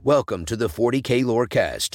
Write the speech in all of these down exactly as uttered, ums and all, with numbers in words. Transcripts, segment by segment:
Welcome to the forty K Lorecast.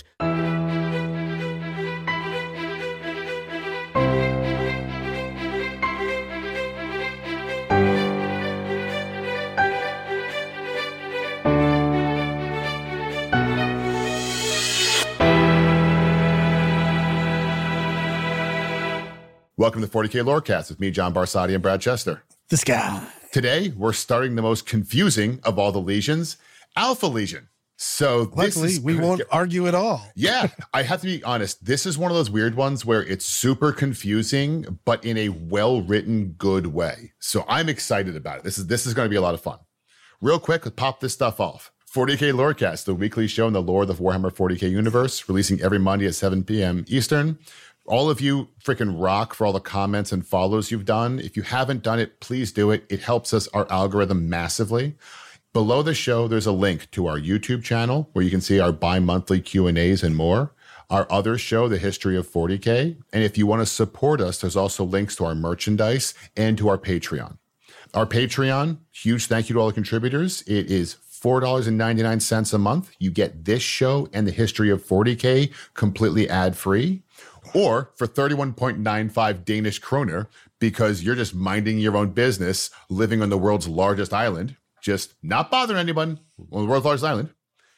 Welcome to forty K Lorecast with me, John Barsati, and Brad Chester. This guy. Today, we're starting the most confusing of all the legions, Alpha Legion. So this Luckily, is, we won't argue at all. Yeah, I have to be honest. This is one of those weird ones where it's super confusing, but in a well-written, good way. So I'm excited about it. This is this is going to be a lot of fun. Real quick, let's pop this stuff off. forty K Lorecast, the weekly show in the lore of the Warhammer forty K universe, releasing every Monday at seven p.m. Eastern. All of you freaking rock for all the comments and follows you've done. If you haven't done it, please do it. It helps us, our algorithm, massively. Below the show, there's a link to our YouTube channel where you can see our bi-monthly Q and A's and more. Our other show, The History of forty K. And if you want to support us, there's also links to our merchandise and to our Patreon. Our Patreon, huge thank you to all the contributors. It is four dollars and ninety-nine cents a month. You get this show and The History of forty K completely ad-free. Or for thirty-one point nine five Danish kroner, because you're just minding your own business, living on the world's largest island, just not bothering anyone on the world's largest island.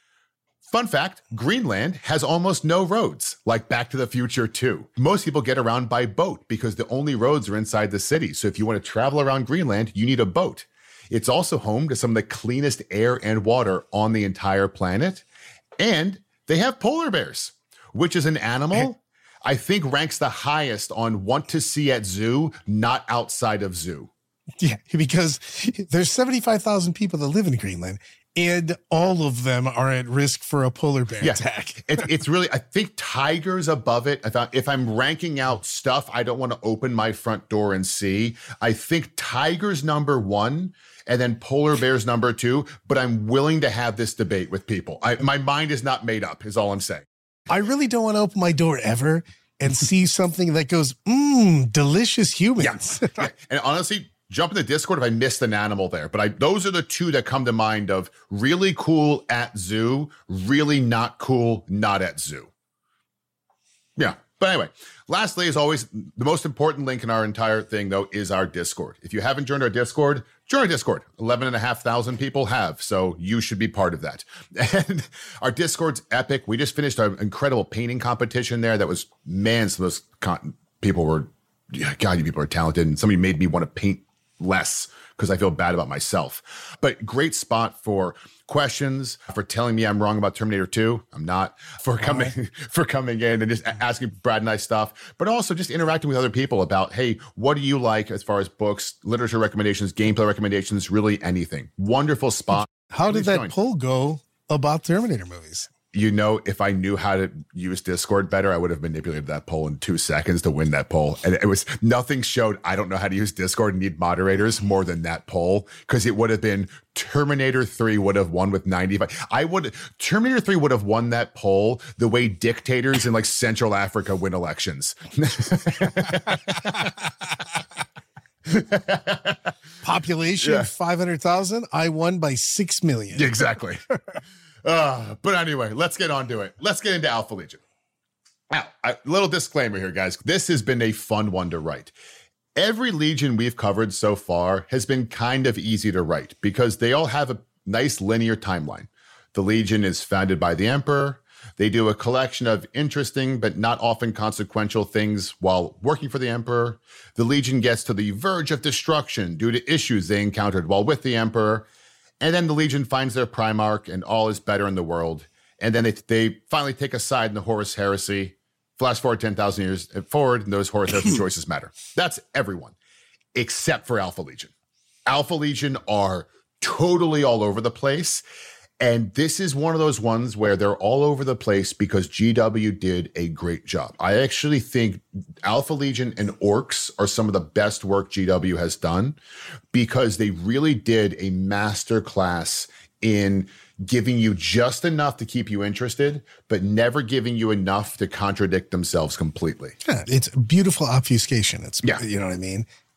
Fun fact, Greenland has almost no roads, like Back to the Future two. Most people get around by boat because the only roads are inside the city. So if you want to travel around Greenland, you need a boat. It's also home to some of the cleanest air and water on the entire planet. And they have polar bears, which is an animal I think ranks the highest on want to see at zoo, not outside of zoo. Yeah, because there's seventy-five thousand people that live in Greenland, and all of them are at risk for a polar bear yeah. attack. it, it's really, I think tigers above it. I thought if I'm ranking out stuff I don't want to open my front door and see, I think tigers number one, and then polar bears number two, but I'm willing to have this debate with people. I, my mind is not made up, is all I'm saying. I really don't want to open my door ever and see something that goes, mmm, delicious humans. Yeah. Yeah. And honestly, jump in the Discord if I missed an animal there. But I, those are the two that come to mind of really cool at zoo, really not cool not at zoo. Yeah. But anyway, lastly, as always, the most important link in our entire thing, though, is our Discord. If you haven't joined our Discord, join our Discord. eleven and a half thousand people have, so you should be part of that. And our Discord's epic. We just finished an incredible painting competition there that was, man, some of those con- people were, yeah, God, you people are talented. And somebody made me want to paint less because I feel bad about myself. But great spot for questions, for telling me I'm wrong about Terminator two. I'm not. For coming right. for coming in and just asking Brad and I stuff, but also just interacting with other people about, hey, what do you like as far as books, literature recommendations, gameplay recommendations, really anything. Wonderful spot. How did Please that join. poll go about Terminator movies? You know, if I knew how to use Discord better, I would have manipulated that poll in two seconds to win that poll. And it was nothing showed I don't know how to use Discord and need moderators more than that poll, because it would have been Terminator three would have won with ninety-five. I would Terminator three would have won that poll the way dictators in like Central Africa win elections. Population Yeah. five hundred thousand. I won by six million. Exactly. Uh, but anyway, let's get on to it. Let's get into Alpha Legion. Now, a little disclaimer here, guys. This has been a fun one to write. Every Legion we've covered so far has been kind of easy to write because they all have a nice linear timeline. The Legion is founded by the Emperor. They do a collection of interesting but not often consequential things while working for the Emperor. The Legion gets to the verge of destruction due to issues they encountered while with the Emperor. And then the Legion finds their Primarch and all is better in the world. And then they, they finally take a side in the Horus Heresy. Flash forward ten thousand years forward, and those Horus Heresy choices matter. That's everyone, except for Alpha Legion. Alpha Legion are totally all over the place. And this is one of those ones where they're all over the place because G W did a great job. I actually think Alpha Legion and Orcs are some of the best work G W has done because they really did a master class in giving you just enough to keep you interested, but never giving you enough to contradict themselves completely. Yeah, it's beautiful obfuscation. It's, yeah. You know what I mean?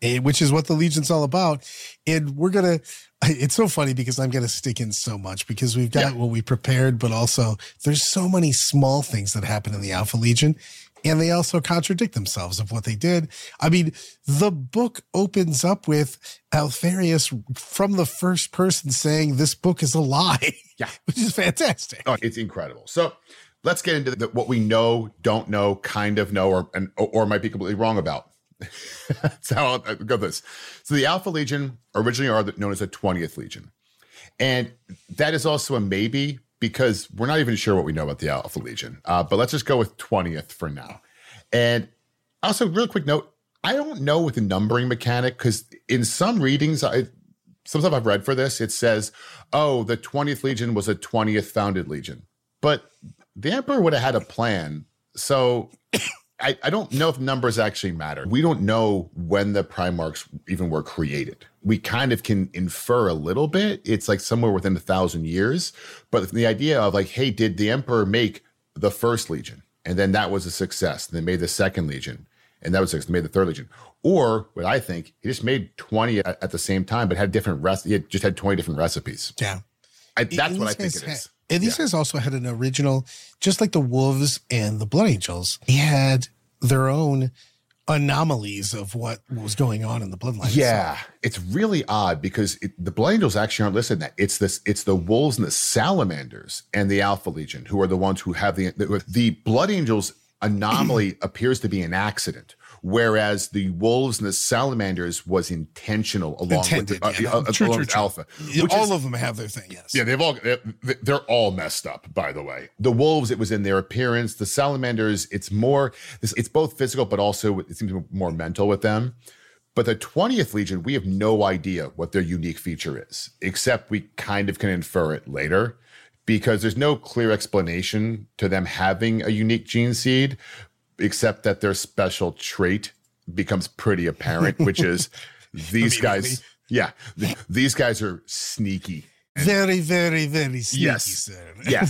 and, which is what the Legion's all about. And we're going to, it's so funny because I'm going to stick in so much because we've got yeah. what we prepared, but also there's so many small things that happen in the Alpha Legion. And they also contradict themselves of what they did. I mean, the book opens up with Alpharius from the first person saying this book is a lie. Yeah. Which is fantastic. Oh, it's incredible. So let's get into the, what we know, don't know, kind of know, or and, or might be completely wrong about. That's how I'll go this. So the Alpha Legion originally are known as the twentieth Legion. And that is also a maybe, because we're not even sure what we know about the Alpha Legion. Uh, but let's just go with twentieth for now. And also, real quick note, I don't know with the numbering mechanic, because in some readings, I, some stuff I've read for this, it says, oh, the twentieth Legion was a twentieth founded Legion. But the Emperor would have had a plan. So I, I don't know if numbers actually matter. We don't know when the Primarchs even were created. We kind of can infer a little bit. It's like somewhere within a thousand years. But the idea of like, hey, did the Emperor make the first Legion? And then that was a success. And they made the second Legion. And that was success. They made the third Legion. Or what I think, he just made twenty at, at the same time, but had different rest. He had just had twenty different recipes. Yeah. I, that's what I think it had, is. And these yeah. guys also had an original, just like the Wolves and the Blood Angels, he had their own anomalies of what was going on in the bloodline. Yeah, itself. It's really odd because it, the Blood Angels actually aren't listed in that. It's this. It's the Wolves and the Salamanders and the Alpha Legion who are the ones who have the the, the Blood Angels anomaly appears to be an accident, whereas the Wolves and the Salamanders was intentional along Intended, with the, yeah, uh, no, uh, true, along true, with true. Alpha. All is, of them have their thing, yes. Yeah, they've all they're all messed up. By the way, the Wolves, it was in their appearance. The Salamanders, it's more. It's both physical, but also it seems more mental with them. But the twentieth Legion, we have no idea what their unique feature is, except we kind of can infer it later, because there's no clear explanation to them having a unique gene seed, except that their special trait becomes pretty apparent, which is these guys. Yeah, th- these guys are sneaky. Very, very, very sneaky, yes. sir. Yeah.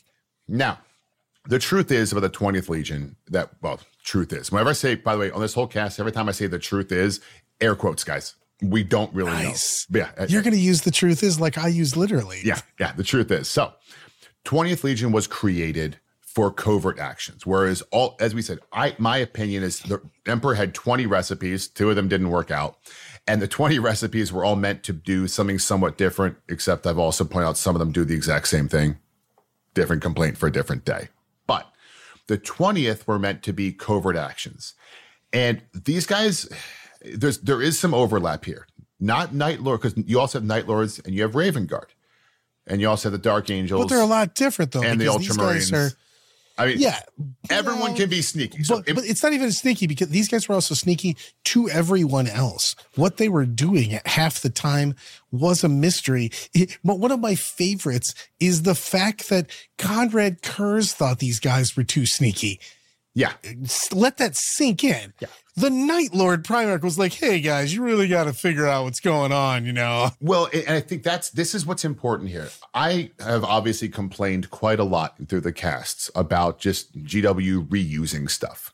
Now, the truth is about the twentieth Legion that, well, truth is. Whenever I say, by the way, on this whole cast, every time I say the truth is, air quotes, guys. We don't really nice. know. Yeah. You're going to use the truth is like I use literally. Yeah. Yeah. The truth is. So, twentieth Legion was created for covert actions, whereas all, as we said, I my opinion is the Emperor had twenty recipes. Two of them didn't work out. And the twenty recipes were all meant to do something somewhat different, except I've also pointed out some of them do the exact same thing. Different complaint for a different day. But the twentieth were meant to be covert actions. And these guys, there's there is some overlap here. Not Night Lord, because you also have Night Lords and you have Raven Guard. And you also have the Dark Angels. But they're a lot different, though. And the Ultramarines. Are, I mean, yeah, everyone can be sneaky. So but, it, but it's not even sneaky because these guys were also sneaky to everyone else. What they were doing at half the time was a mystery. It, but one of my favorites is the fact that Conrad Kurz thought these guys were too sneaky. Yeah. Let that sink in. Yeah. The Night Lord Primarch was like, hey, guys, you really got to figure out what's going on, you know? Well, and I think that's this is what's important here. I have obviously complained quite a lot through the casts about just G W reusing stuff.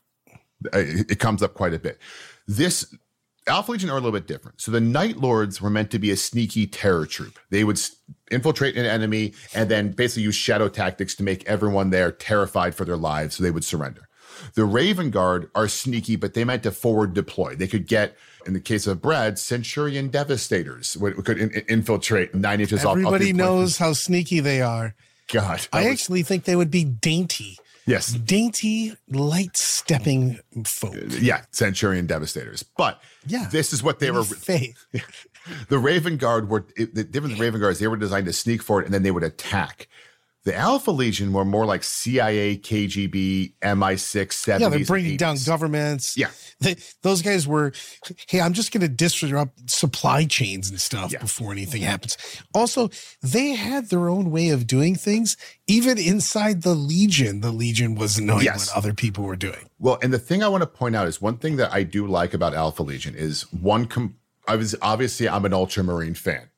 It, it comes up quite a bit. This Alpha Legion are a little bit different. So the Night Lords were meant to be a sneaky terror troop. They would infiltrate an enemy and then basically use shadow tactics to make everyone there terrified for their lives so they would surrender. The Raven Guard are sneaky, but they meant to forward deploy. They could get, in the case of Brad, Centurion Devastators would, could in, infiltrate nine inches Everybody off. Everybody knows how sneaky they are. God. I was, actually think they would be dainty. Yes. Dainty, light stepping folk. Yeah, Centurion Devastators. But yeah, this is what they were. Faith. The Raven Guard were, the difference with Raven Guards, they were designed to sneak forward and then they would attack. The Alpha Legion were more like C I A, K G B, M I six, seventies. Yeah, they're bringing down governments. Yeah. They, those guys were, hey, I'm just going to disrupt supply chains and stuff yeah. before anything happens. Also, they had their own way of doing things. Even inside the Legion, the Legion was knowing yes. what other people were doing. Well, and the thing I want to point out is one thing that I do like about Alpha Legion is one, com- I was obviously I'm an Ultramarine fan.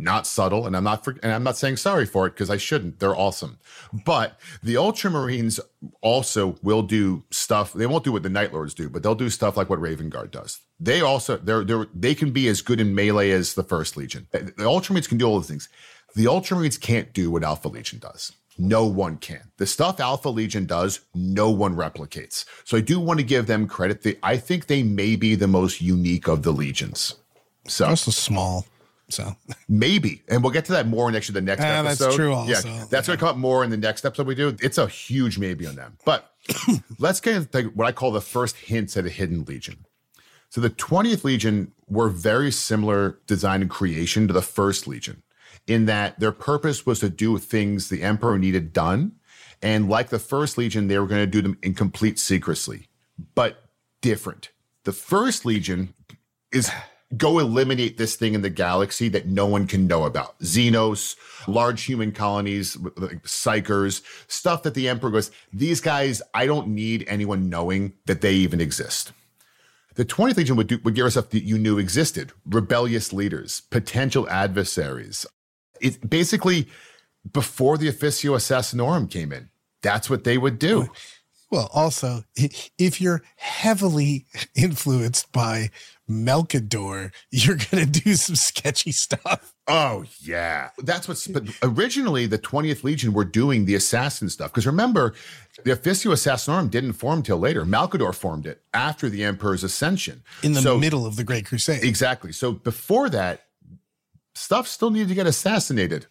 not subtle, and I'm not for, and I'm not saying sorry for it because I shouldn't. They're awesome. But the Ultramarines also will do stuff. They won't do what the Night Lords do, but they'll do stuff like what Raven Guard does. They also they're they they can be as good in melee as the First Legion. The Ultramarines can do all those things. The Ultramarines can't do what Alpha Legion does. No one can. The stuff Alpha Legion does, no one replicates. So I do want to give them credit. They, I think they may be the most unique of the legions. So also small. So maybe, and we'll get to that more in actually the next yeah, episode. That's true. Also, yeah, that's yeah. going to come up more in the next episode we do. It's a huge maybe on them. But let's get into what I call the first hints at a hidden legion. So the twentieth Legion were very similar design and creation to the First Legion, in that their purpose was to do things the Emperor needed done, and like the First Legion, they were going to do them in complete secrecy, but different. The First Legion is go eliminate this thing in the galaxy that no one can know about. Xenos, large human colonies, like psychers, stuff that the Emperor goes, these guys, I don't need anyone knowing that they even exist. The twentieth Legion would, do, would give us stuff that you knew existed. Rebellious leaders, potential adversaries. It basically, before the Officio Assassinorum came in, that's what they would do. Well, also, if you're heavily influenced by Melkador, you're going to do some sketchy stuff. Oh, yeah. That's what's, but originally the twentieth Legion were doing the assassin stuff. Because remember, the Officio Assassinorum didn't form till later. Malcador formed it after the Emperor's ascension. In the so, middle of the Great Crusade. Exactly. So before that, stuff still needed to get assassinated.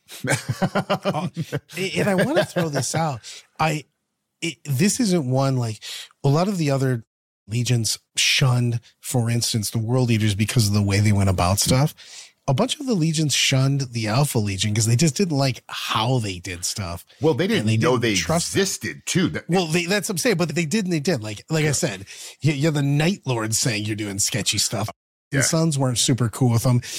oh, and I want to throw this out. I, it, this isn't one like a lot of the other legions shunned, for instance, the world eaters because of the way they went about stuff. A bunch of the legions shunned the Alpha Legion because they just didn't like how they did stuff. Well, they didn't they know didn't they trust existed them. too. That, well, they, that's what I'm saying, but they did and they did. Like, like yeah. I said, you, you're the Night Lord saying you're doing sketchy stuff. Yeah. The Sons weren't super cool with them.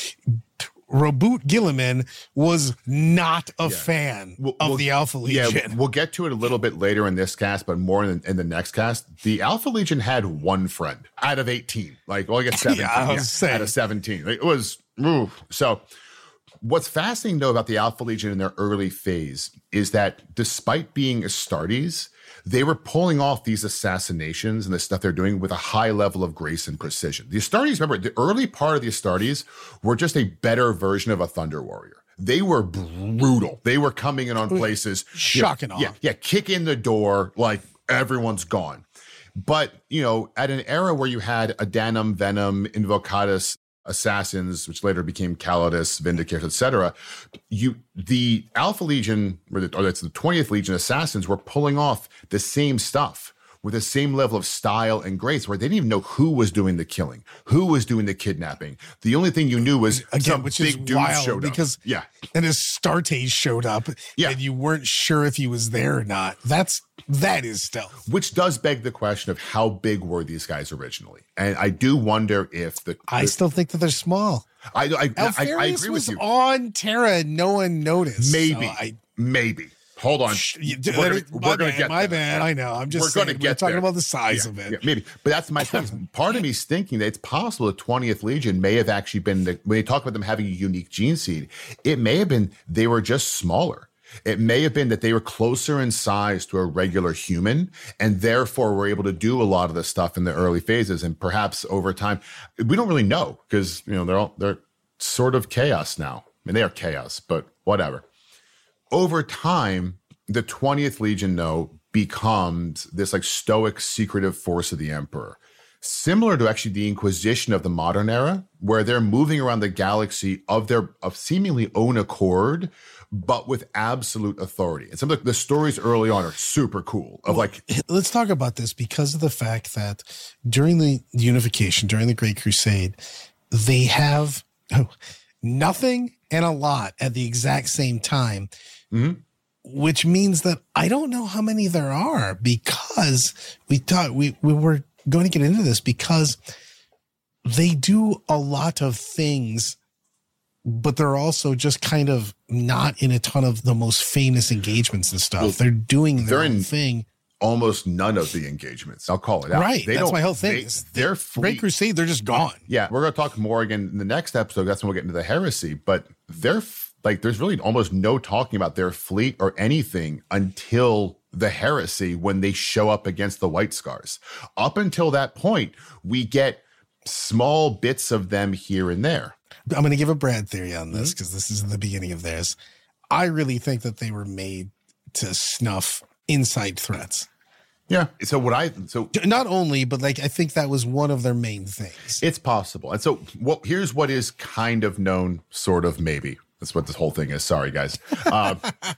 Roboute Guilliman was not a yeah. fan we'll, of we'll, the Alpha Legion. Yeah, we'll get to it a little bit later in this cast, but more in, in the next cast. The Alpha Legion had one friend out of eighteen. Like, well, I guess seventeen yeah, yeah, out of seventeen. Like, it was, ooh. So what's fascinating, though, about the Alpha Legion in their early phase is that despite being Astartes, they were pulling off these assassinations and the stuff they're doing with a high level of grace and precision. The Astartes, remember, the early part of the Astartes were just a better version of a Thunder Warrior. They were brutal. They were coming in on places. Shocking you know, Yeah, yeah, kick in the door, like everyone's gone. But, you know, at an era where you had Adanum, Venom, Invocatus, assassins, which later became Calidus, Vindicators, et cetera, you the Alpha Legion, or, the, or that's the twentieth Legion assassins, were pulling off the same stuff with the same level of style and grace, where they didn't even know who was doing the killing, who was doing the kidnapping. The only thing you knew was again, some which big is dude wild showed because up. Yeah, and Astartes showed up, yeah. and you weren't sure if he was there or not. That's that is stealth. Which does beg the question of how big were these guys originally? And I do wonder if the, the I still think that they're small. I I, I, I agree with was you. On Terra, and no one noticed. Maybe, so I, maybe. Hold on. You, we're gonna, we're gonna bad, get my there. bad. I know. I'm just we're saying, gonna get we're talking there. about the size yeah, of it. Yeah, maybe. But that's my point. Part of me is thinking that it's possible the twentieth Legion may have actually been, the, when they talk about them having a unique gene seed, it may have been they were just smaller. It may have been that they were closer in size to a regular human and therefore were able to do a lot of the stuff in the early phases. And perhaps over time, we don't really know because, you know, they're all, they're sort of chaos now. I mean, they are chaos, but whatever. Over time, the twentieth Legion, though, becomes this like stoic, secretive force of the Emperor. Similar to actually the Inquisition of the modern era, where they're moving around the galaxy of their of seemingly own accord, but with absolute authority. And some of the, the stories early on are super cool. Of well, like, let's talk about this because of the fact that during the unification, during the Great Crusade, they have oh, nothing and a lot at the exact same time. Mm-hmm. Which means that I don't know how many there are because we thought we, we were going to get into this because they do a lot of things, but they're also just kind of not in a ton of the most famous engagements and stuff. Well, they're doing their they're own in, thing. almost none of the engagements. I'll call it out. Right. They That's don't- my whole thing. They, is their the fleet, Great Crusade, they're just gone. yeah, we're going to talk more again in the next episode. That's when we'll get into the heresy. But they're like, there's really almost no talking about their fleet or anything until the heresy when they show up against the White Scars. Up until that point, we get small bits of them here and there. I'm going to give a Brad theory on this because this is the beginning of theirs. I really think that they were made to snuff inside threats. Yeah. So what I so Not only, but like I think that was one of their main things. it's possible. And so what here's what is kind of known, sort of maybe. That's what this whole thing is. Sorry, guys. Um,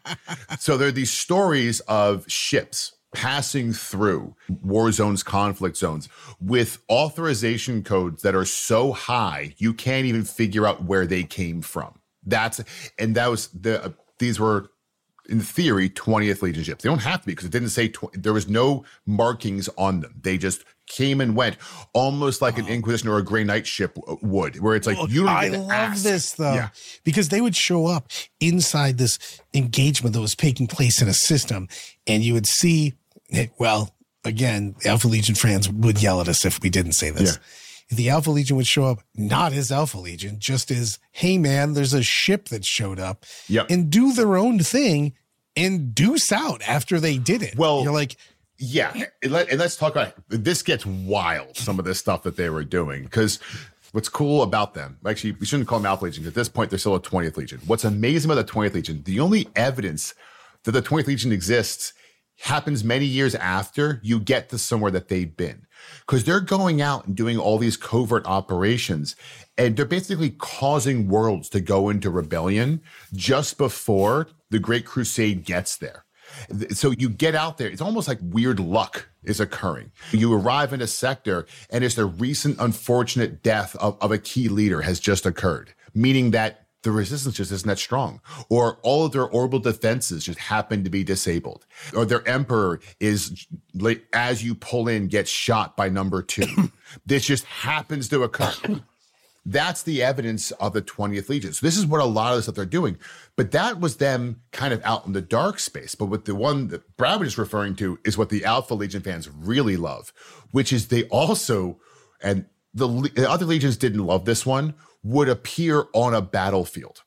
so there are these stories of ships passing through war zones, conflict zones with authorization codes that are so high you can't even figure out where they came from. That's and that was the uh, these were in theory twentieth Legion ships. They don't have to be because it didn't say tw- there was no markings on them. They just came and went, almost like an Inquisition or a Grey Knight ship would, where it's like Look, you don't I get to love ask. this though, Yeah. because they would show up inside this engagement that was taking place in a system, and you would see, well, again, the Alpha Legion fans would yell at us if we didn't say this. Yeah. The Alpha Legion would show up not as Alpha Legion, just as, hey man, there's a ship that showed up, Yep. and do their own thing and deuce out after they did it. Well, you're like, Yeah, and, let, and let's talk about this. Gets wild, some of this stuff that they were doing, because what's cool about them, actually, we shouldn't call them Alpha Legion. At this point, they're still a twentieth Legion. What's amazing about the twentieth Legion, the only evidence that the twentieth Legion exists happens many years after you get to somewhere that they've been, because they're going out and doing all these covert operations, and they're basically causing worlds to go into rebellion just before the Great Crusade gets there. So you get out there, it's almost like weird luck is occurring. You arrive in a sector and it's the recent unfortunate death of, of a key leader has just occurred, meaning that the resistance just isn't that strong, or all of their orbital defenses just happen to be disabled, or their emperor is, like, as you pull in, gets shot by number two. This just happens to occur. That's the evidence of the twentieth Legion. So this is what a lot of the stuff they're doing. But that was them kind of out in the dark space. But what the one that Brad was referring to is what the Alpha Legion fans really love, which is they also, and the, the other legions didn't love this one, would appear on a battlefield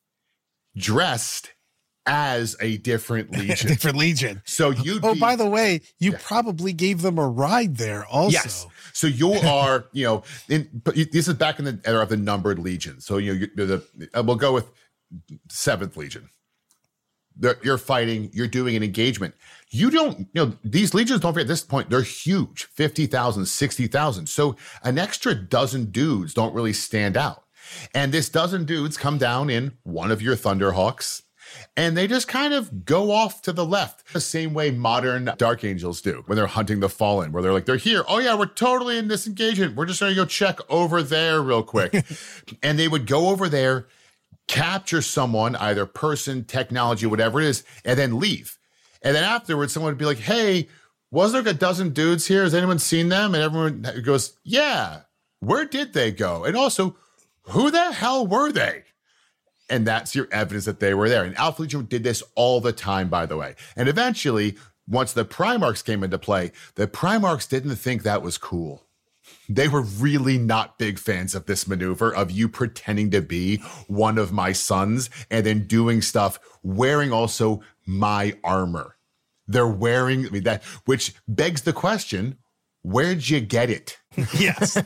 dressed as a different legion. different Legion. So you'd Oh, be, by the way, you Yeah. probably gave them a ride there also. Yes. So you are, you know, in, but you- this is back in the era of the numbered legion. So you know, you're the uh, we'll go with seventh Legion. They're, you're fighting. You're doing an engagement. You don't, you know, these legions, don't forget, at this point, they're huge, fifty thousand, sixty thousand. So an extra dozen dudes don't really stand out. And this dozen dudes come down in one of your Thunderhawks, and they just kind of go off to the left, the same way modern Dark Angels do when they're hunting the Fallen, where they're like, they're here. Oh, yeah, we're totally in this engagement. We're just going to go check over there real quick. And they would go over there, capture someone, either person, technology, whatever it is, and then leave. And then afterwards, someone would be like, hey, wasn't there a dozen dudes here? Has anyone seen them? And everyone goes, yeah, where did they go? And also, who the hell were they? And that's your evidence that they were there. And Alpha Legion did this all the time, by the way. And eventually, once the Primarchs came into play, the Primarchs didn't think that was cool. They were really not big fans of this maneuver of you pretending to be one of my sons and then doing stuff wearing also my armor. They're wearing I mean, that, which begs the question, where'd you get it? Yes.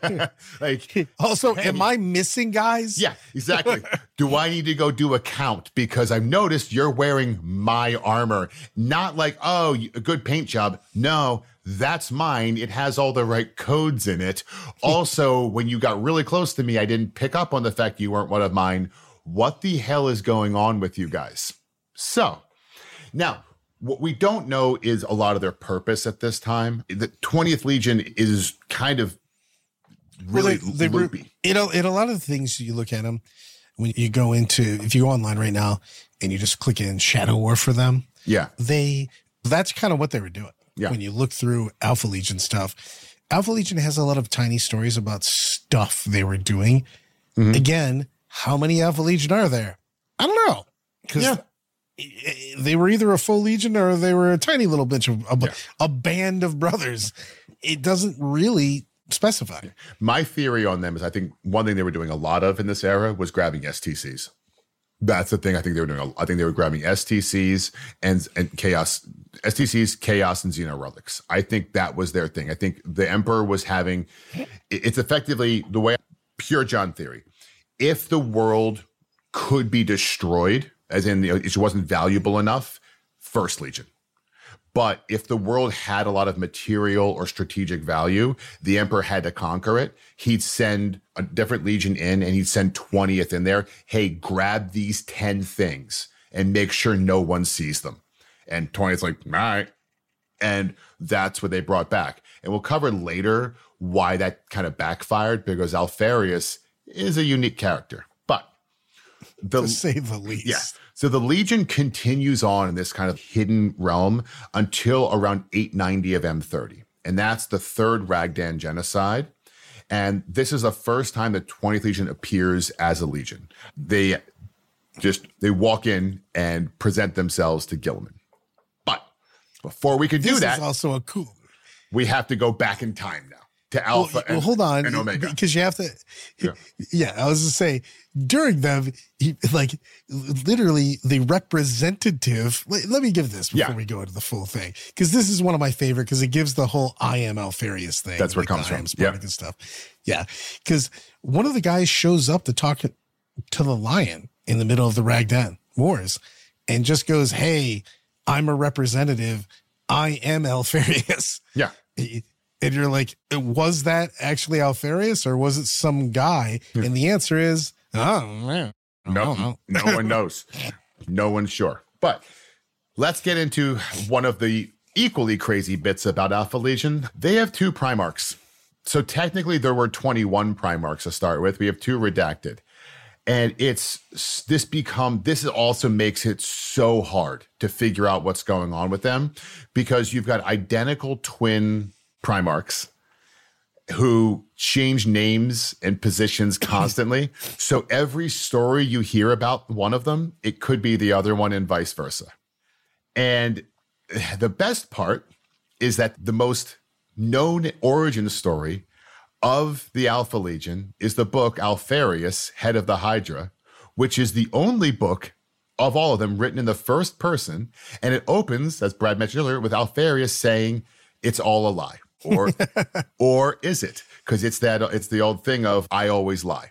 Like, Also, hey. am I missing guys? yeah, exactly. Do I need to go do a count? Because I've noticed you're wearing my armor. Not like, oh, a good paint job. No, that's mine. It has all the right codes in it. Also, when you got really close to me, I didn't pick up on the fact you weren't one of mine. What the hell is going on with you guys? So, now, what we don't know is a lot of their purpose at this time. The twentieth Legion is kind of really Well, they, they, loopy. You know, in a lot of the things you look at them, when you go into, if you go online right now and you just click in Shadow War for them, Yeah. they, that's kind of what they were doing. Yeah. When you look through Alpha Legion stuff, Alpha Legion has a lot of tiny stories about stuff they were doing. Mhm. Again, how many Alpha Legion are there? I don't know. Because Yeah. they were either a full legion or they were a tiny little bunch of a, Yeah. a band of brothers. It doesn't really specify. My theory on them is I think one thing they were doing a lot of in this era was grabbing S T Cs. That's the thing I think they were doing. I think they were grabbing S T Cs and and chaos, S T Cs, chaos, and Xeno relics. I think that was their thing. I think the Emperor was having, it's effectively the way, pure John theory. If the world could be destroyed, as in you know, it wasn't valuable enough, First Legion. But if the world had a lot of material or strategic value, the Emperor had to conquer it. He'd send a different legion in and he'd send twentieth in there. Hey, grab these ten things and make sure no one sees them. And twentieth's like, all right. And that's what they brought back. And we'll cover later why that kind of backfired, because Alpharius is a unique character. But the, to say the least. Yeah. So the Legion continues on in this kind of hidden realm until around eight ninety of M thirty. And that's the third Ragdan genocide. And this is the first time the twentieth Legion appears as a Legion. They just, they walk in and present themselves to Guilliman. But before we could do This that, is also a cool. we have to go back in time now to Alpha Well, and, well, hold on, and Omega. because you have to. Yeah. Yeah, I was to say during them, he, like literally the representative. Let, let me give this before Yeah. we go into the full thing, because this is one of my favorite, because it gives the whole "I am Alpharius" thing. That's where it like comes the I am from. Spartacus Yeah. stuff. Yeah, because one of the guys shows up to talk to the Lion in the middle of the Ragdan Wars, and just goes, "Hey, I'm a representative. I am Alpharius." Yeah. And you're like, was that actually Alpharius or was it some guy? And the answer is, oh, man. No, no one knows. No one's sure. But let's get into one of the equally crazy bits about Alpha Legion. They have two Primarchs. So technically there were twenty-one Primarchs to start with. We have two redacted. And it's this become, this also makes it so hard to figure out what's going on with them, because you've got identical twin Primarchs who change names and positions constantly. So every story you hear about one of them, it could be the other one and vice versa. And the best part is that the most known origin story of the Alpha Legion is the book Alpharius, Head of the Hydra, which is the only book of all of them written in the first person. And it opens, as Brad mentioned earlier, with Alpharius saying, "It's all a lie." Or, or is it? Because it's that it's the old thing of "I always lie."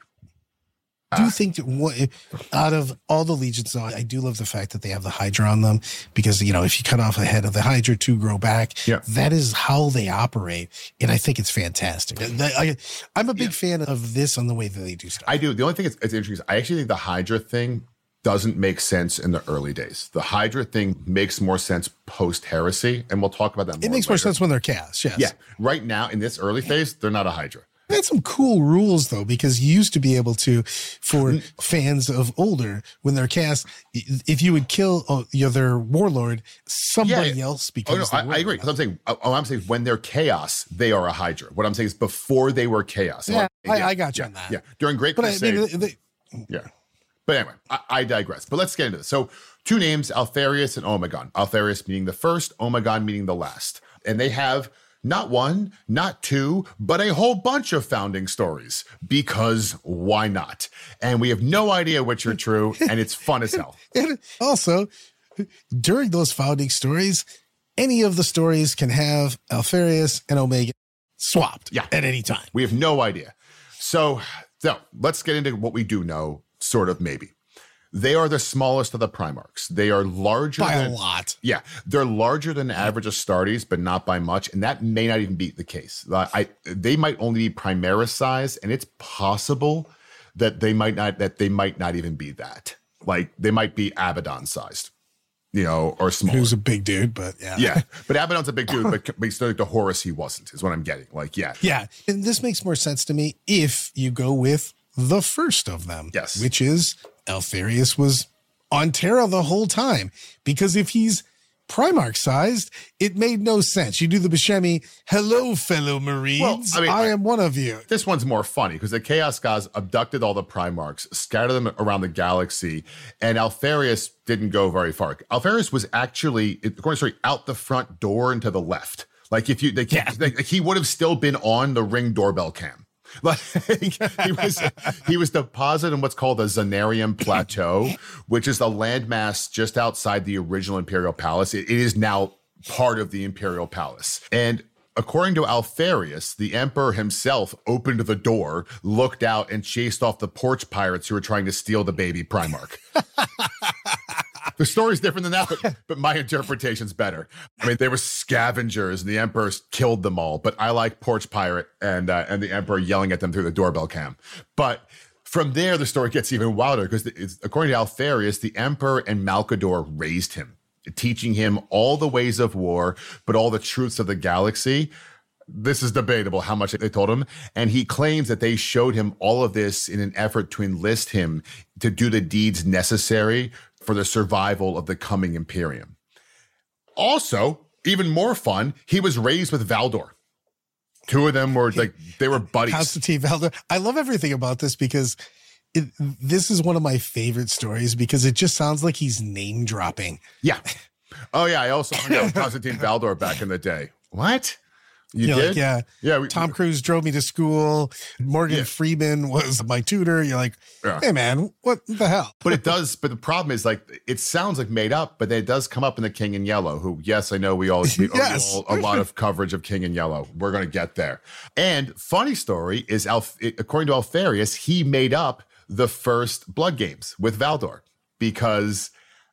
Do you think that what, out of all the legions, though, I do love the fact that they have the Hydra on them, because, you know, if you cut off a head of the Hydra to grow back, Yeah. that is how they operate. And I think it's fantastic. I, am a big fan of this on the way that they do stuff. I do. The only thing that's, it's interesting is I actually think the Hydra thing doesn't make sense in the early days. The Hydra thing makes more sense post heresy, and we'll talk about that more It makes later. more sense when they're chaos. Yes. Yeah. Right now, in this early phase, they're not a Hydra. They had some cool rules, though, because you used to be able to, for fans of older, when they're cast, if you would kill oh, the other warlord, somebody Yeah. else Oh, becomes no, the I, I agree. warlord. What I'm saying, oh, I'm saying when they're chaos, they are a Hydra. What I'm saying is before they were chaos. Yeah, Like, I, I got you yeah, on that. Yeah. During Great But I Crusade. mean, they, Yeah. But anyway, I, I digress. But let's get into this. So two names, Alpharius and Omegon. Alpharius meaning the first, Omegon meaning the last. And they have not one, not two, but a whole bunch of founding stories, because why not? And we have no idea which are true, and it's fun as hell. and also, during those founding stories, any of the stories can have Alpharius and Omega swapped Yeah. at any time. We have no idea. So, so let's get into what we do know, sort of maybe. They are the smallest of the Primarchs. They are larger By than, a lot. Yeah, they're larger than the average Astartes, but not by much, and that may not even be the case. Uh, I they might only be Primaris size, and it's possible that they might not that they might not even be that. Like they might be Abaddon sized, you know, or smaller. Who's a big dude, but yeah. Yeah, but Abaddon's a big dude, but, but he's like the Horus he wasn't, is what I'm getting. Like, yeah, Yeah. And this makes more sense to me if you go with the first of them. Yes. Which is Alpharius was on Terra the whole time. Because if he's Primarch sized, it made no sense. You do the Buscemi, hello, fellow Marines. Well, I, mean, I am one of you. This one's more funny because the Chaos Gods abducted all the Primarchs, scattered them around the galaxy, and Alpharius didn't go very far. Alpharius was actually, according to the story, out the front door and to the left. Like if you, they, yeah. they, he would have still been on the Ring doorbell cam. Like he was, he was deposited in what's called the Zanarium Plateau, which is a landmass just outside the original Imperial Palace. It, it is now part of the Imperial Palace. And according to Alpharius, the Emperor himself opened the door, looked out, and chased off the porch pirates who were trying to steal the baby Primarch. The story's different than that, but, but my interpretation's better. I mean, they were scavengers, and the Emperor killed them all. But I like Porch Pirate and uh, and the Emperor yelling at them through the doorbell cam. But from there, the story gets even wilder because, according to Alpharius, the Emperor and Malcador raised him, teaching him all the ways of war, but all the truths of the galaxy. This is debatable how much they told him. And he claims that they showed him all of this in an effort to enlist him to do the deeds necessary for the survival of the coming Imperium. Also, even more fun, he was raised with Valdor. Two of them were like, they were buddies. Constantine Valdor. I love everything about this because it, this is one of my favorite stories because it just sounds like he's name dropping. Yeah. Oh yeah. I also hung out Constantine Valdor back in the day. What? You You're did? Like, yeah. Yeah. We, Tom Cruise drove me to school. Morgan yeah. Freeman was my tutor. You're like, yeah. hey man, what the hell? But it does. But the problem is, like, it sounds like made up, but it does come up in the King in Yellow. Who, yes, I know we all, we yes. all a lot of coverage of King in Yellow. We're going to get there. And funny story is, Alf, according to Alpharius, he made up the first Blood Games with Valdor because,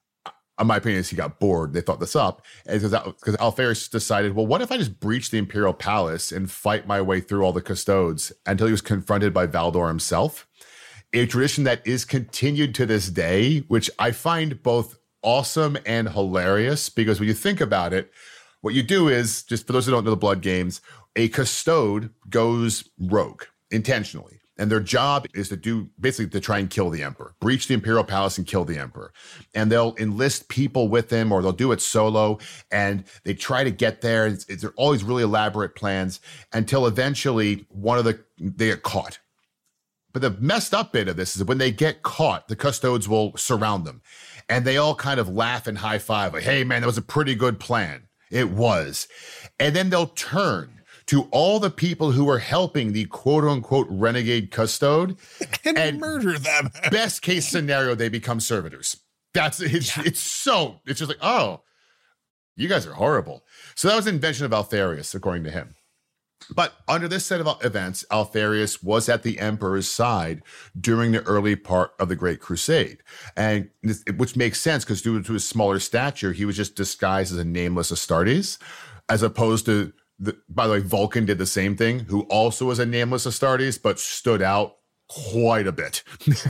in my opinion, is he got bored. They thought this up. Because Alpharius decided, well, what if I just breach the Imperial Palace and fight my way through all the custodes until he was confronted by Valdor himself? A tradition that is continued to this day, which I find both awesome and hilarious, because when you think about it, what you do is, just for those who don't know the Blood Games, a custode goes rogue intentionally. And their job is to do basically to try and kill the Emperor, breach the Imperial Palace and kill the Emperor. And they'll enlist people with them, or they'll do it solo. And they try to get there. It's, it's they're always really elaborate plans until eventually one of the they get caught. But the messed up bit of this is that when they get caught, the custodes will surround them, and they all kind of laugh and high five, like, "Hey, man, that was a pretty good plan." It was, and then they'll turn to all the people who are helping the quote-unquote renegade custode and, and murder them. Best case scenario, they become servitors. That's it's, yeah. it's so it's just like, oh, you guys are horrible. So that was the invention of Alpharius, according to him. But under this set of events, Alpharius was at the Emperor's side during the early part of the Great Crusade, and this, which makes sense because due to his smaller stature, he was just disguised as a nameless Astartes, as opposed to The, by the way, Vulcan did the same thing, who also was a nameless Astartes, but stood out quite a bit.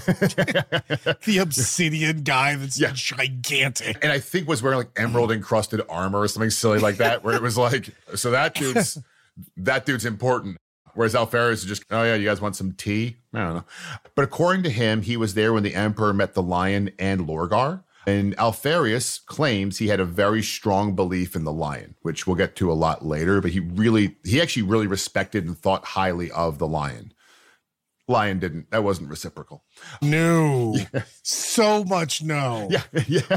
The obsidian guy that's yeah. gigantic. And I think was wearing like emerald encrusted armor or something silly like that, where it was like, so that dude's that dude's important. Whereas Alpharius is just, oh yeah, you guys want some tea? I don't know. But according to him, he was there when the Emperor met the Lion and Lorgar. And Alpharius claims he had a very strong belief in the Lion, which we'll get to a lot later, but he really, he actually really respected and thought highly of the Lion. Lion didn't, that wasn't reciprocal. No, yeah. So much no. Yeah, yeah.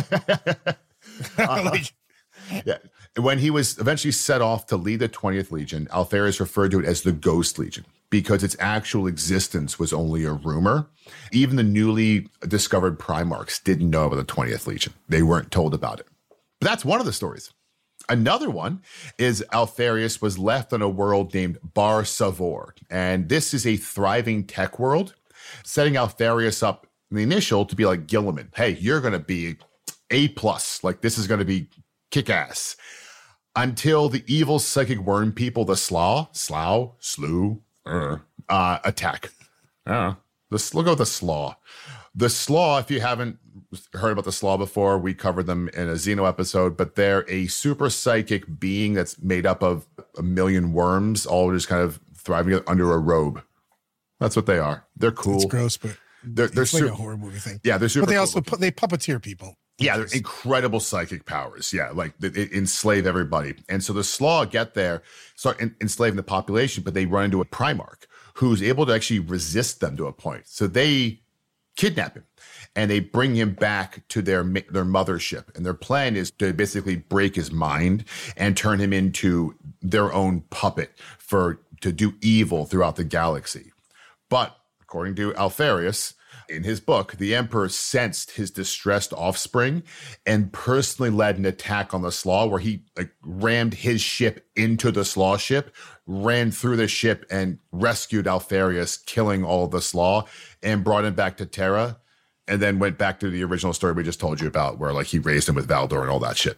uh, like, yeah. When he was eventually set off to lead the twentieth Legion, Alpharius referred to it as the Ghost Legion, because its actual existence was only a rumor. Even the newly discovered Primarchs didn't know about the twentieth Legion. They weren't told about it. But that's one of the stories. Another one is Alpharius was left on a world named Bar Savor. And this is a thriving tech world, setting Alpharius up in the initial to be like Gilliman. Hey, you're going to be A plus. Like, this is going to be kick-ass. Until the evil psychic worm people, the Slaw, Slough, Slew, uh, uh, attack. Uh, the, we'll go with the Slaw. The Slaw, if you haven't heard about the Slaw before, we covered them in a Xeno episode, but they're a super psychic being that's made up of a million worms, all just kind of thriving under a robe. That's what they are. They're cool. It's gross, but they're, they're it's like su- a horror movie thing. Yeah, they're super But they cool also looking. pu- they puppeteer people. Yeah, they're incredible psychic powers. Yeah, like they, they enslave everybody. And so the Slaw get there, start en- enslaving the population, but they run into a Primarch who's able to actually resist them to a point. So they kidnap him and they bring him back to their their mothership. And their plan is to basically break his mind and turn him into their own puppet for to do evil throughout the galaxy. But according to Alpharius, in his book, the Emperor sensed his distressed offspring and personally led an attack on the Slaw where he like rammed his ship into the Slaw ship, ran through the ship and rescued Alpharius, killing all of the Slaw and brought him back to Terra, and then went back to the original story we just told you about where like he raised him with Valdor and all that shit.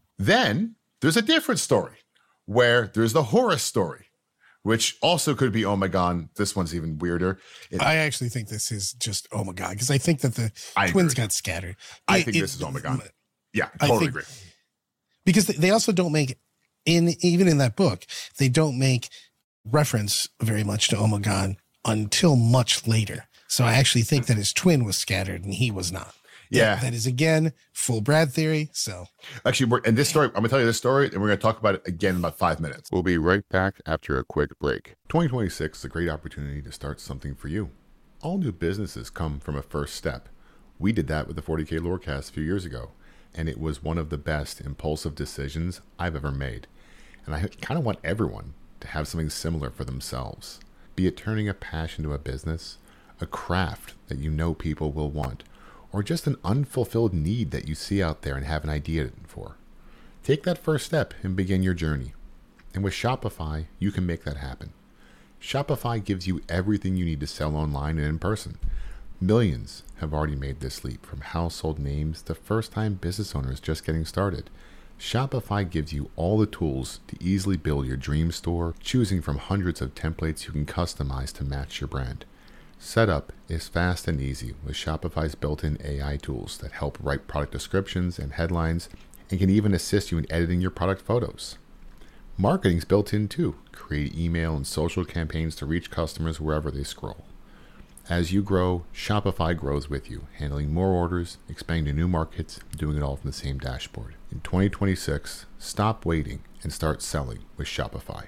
Then there's a different story where there's the Horus story, which also could be Omegon. This one's even weirder. It, I actually think this is just Omegon because I think that the I twins agree. got scattered. I It- think it- this is Omegon. Yeah, I totally think- agree. Because they- they also don't make, in even in that book, they don't make reference very much to Omegon until much later. So I actually think that his twin was scattered and he was not. Yeah. That, that is, again, full Brad theory. So Actually, we're, and this story, I'm going to tell you this story, and we're going to talk about it again in about five minutes. We'll be right back after a quick break. twenty twenty-six is a great opportunity to start something for you. All new businesses come from a first step. We did that with the forty K Lorecast a few years ago, and it was one of the best impulsive decisions I've ever made. And I kind of want everyone to have something similar for themselves. Be it turning a passion to a business, a craft that you know people will want, or just an unfulfilled need that you see out there and have an idea for. Take that first step and begin your journey. And with Shopify, you can make that happen. Shopify gives you everything you need to sell online and in person. Millions have already made this leap, from household names to first-time business owners just getting started. Shopify gives you all the tools to easily build your dream store, choosing from hundreds of templates you can customize to match your brand. Setup is fast and easy with Shopify's built-in A I tools that help write product descriptions and headlines and can even assist you in editing your product photos. Marketing's built in too. Create email and social campaigns to reach customers wherever they scroll. As you grow, Shopify grows with you, handling more orders, expanding to new markets, doing it all from the same dashboard. In twenty twenty-six, stop waiting and start selling with Shopify.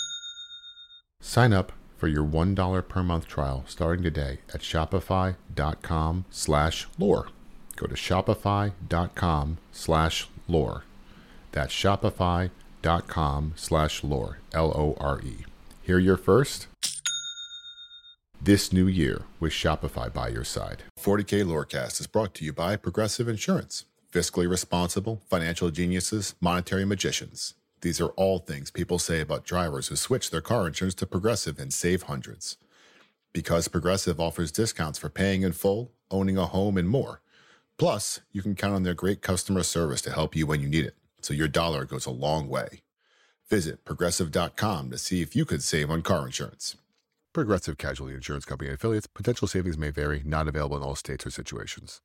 Sign up for your one dollar per month trial starting today at shopify.com slash lore. Go to shopify.com slash lore. That's shopify.com slash lore, L O R E. Hear your first this new year with Shopify by your side. forty K Lorecast is brought to you by Progressive Insurance. Fiscally responsible, financial geniuses, monetary magicians. These are all things people say about drivers who switch their car insurance to Progressive and save hundreds. Because Progressive offers discounts for paying in full, owning a home, and more. Plus, you can count on their great customer service to help you when you need it, so your dollar goes a long way. Visit progressive dot com to see if you could save on car insurance. Progressive Casualty Insurance Company and affiliates. Potential savings may vary. Not available in all states or situations.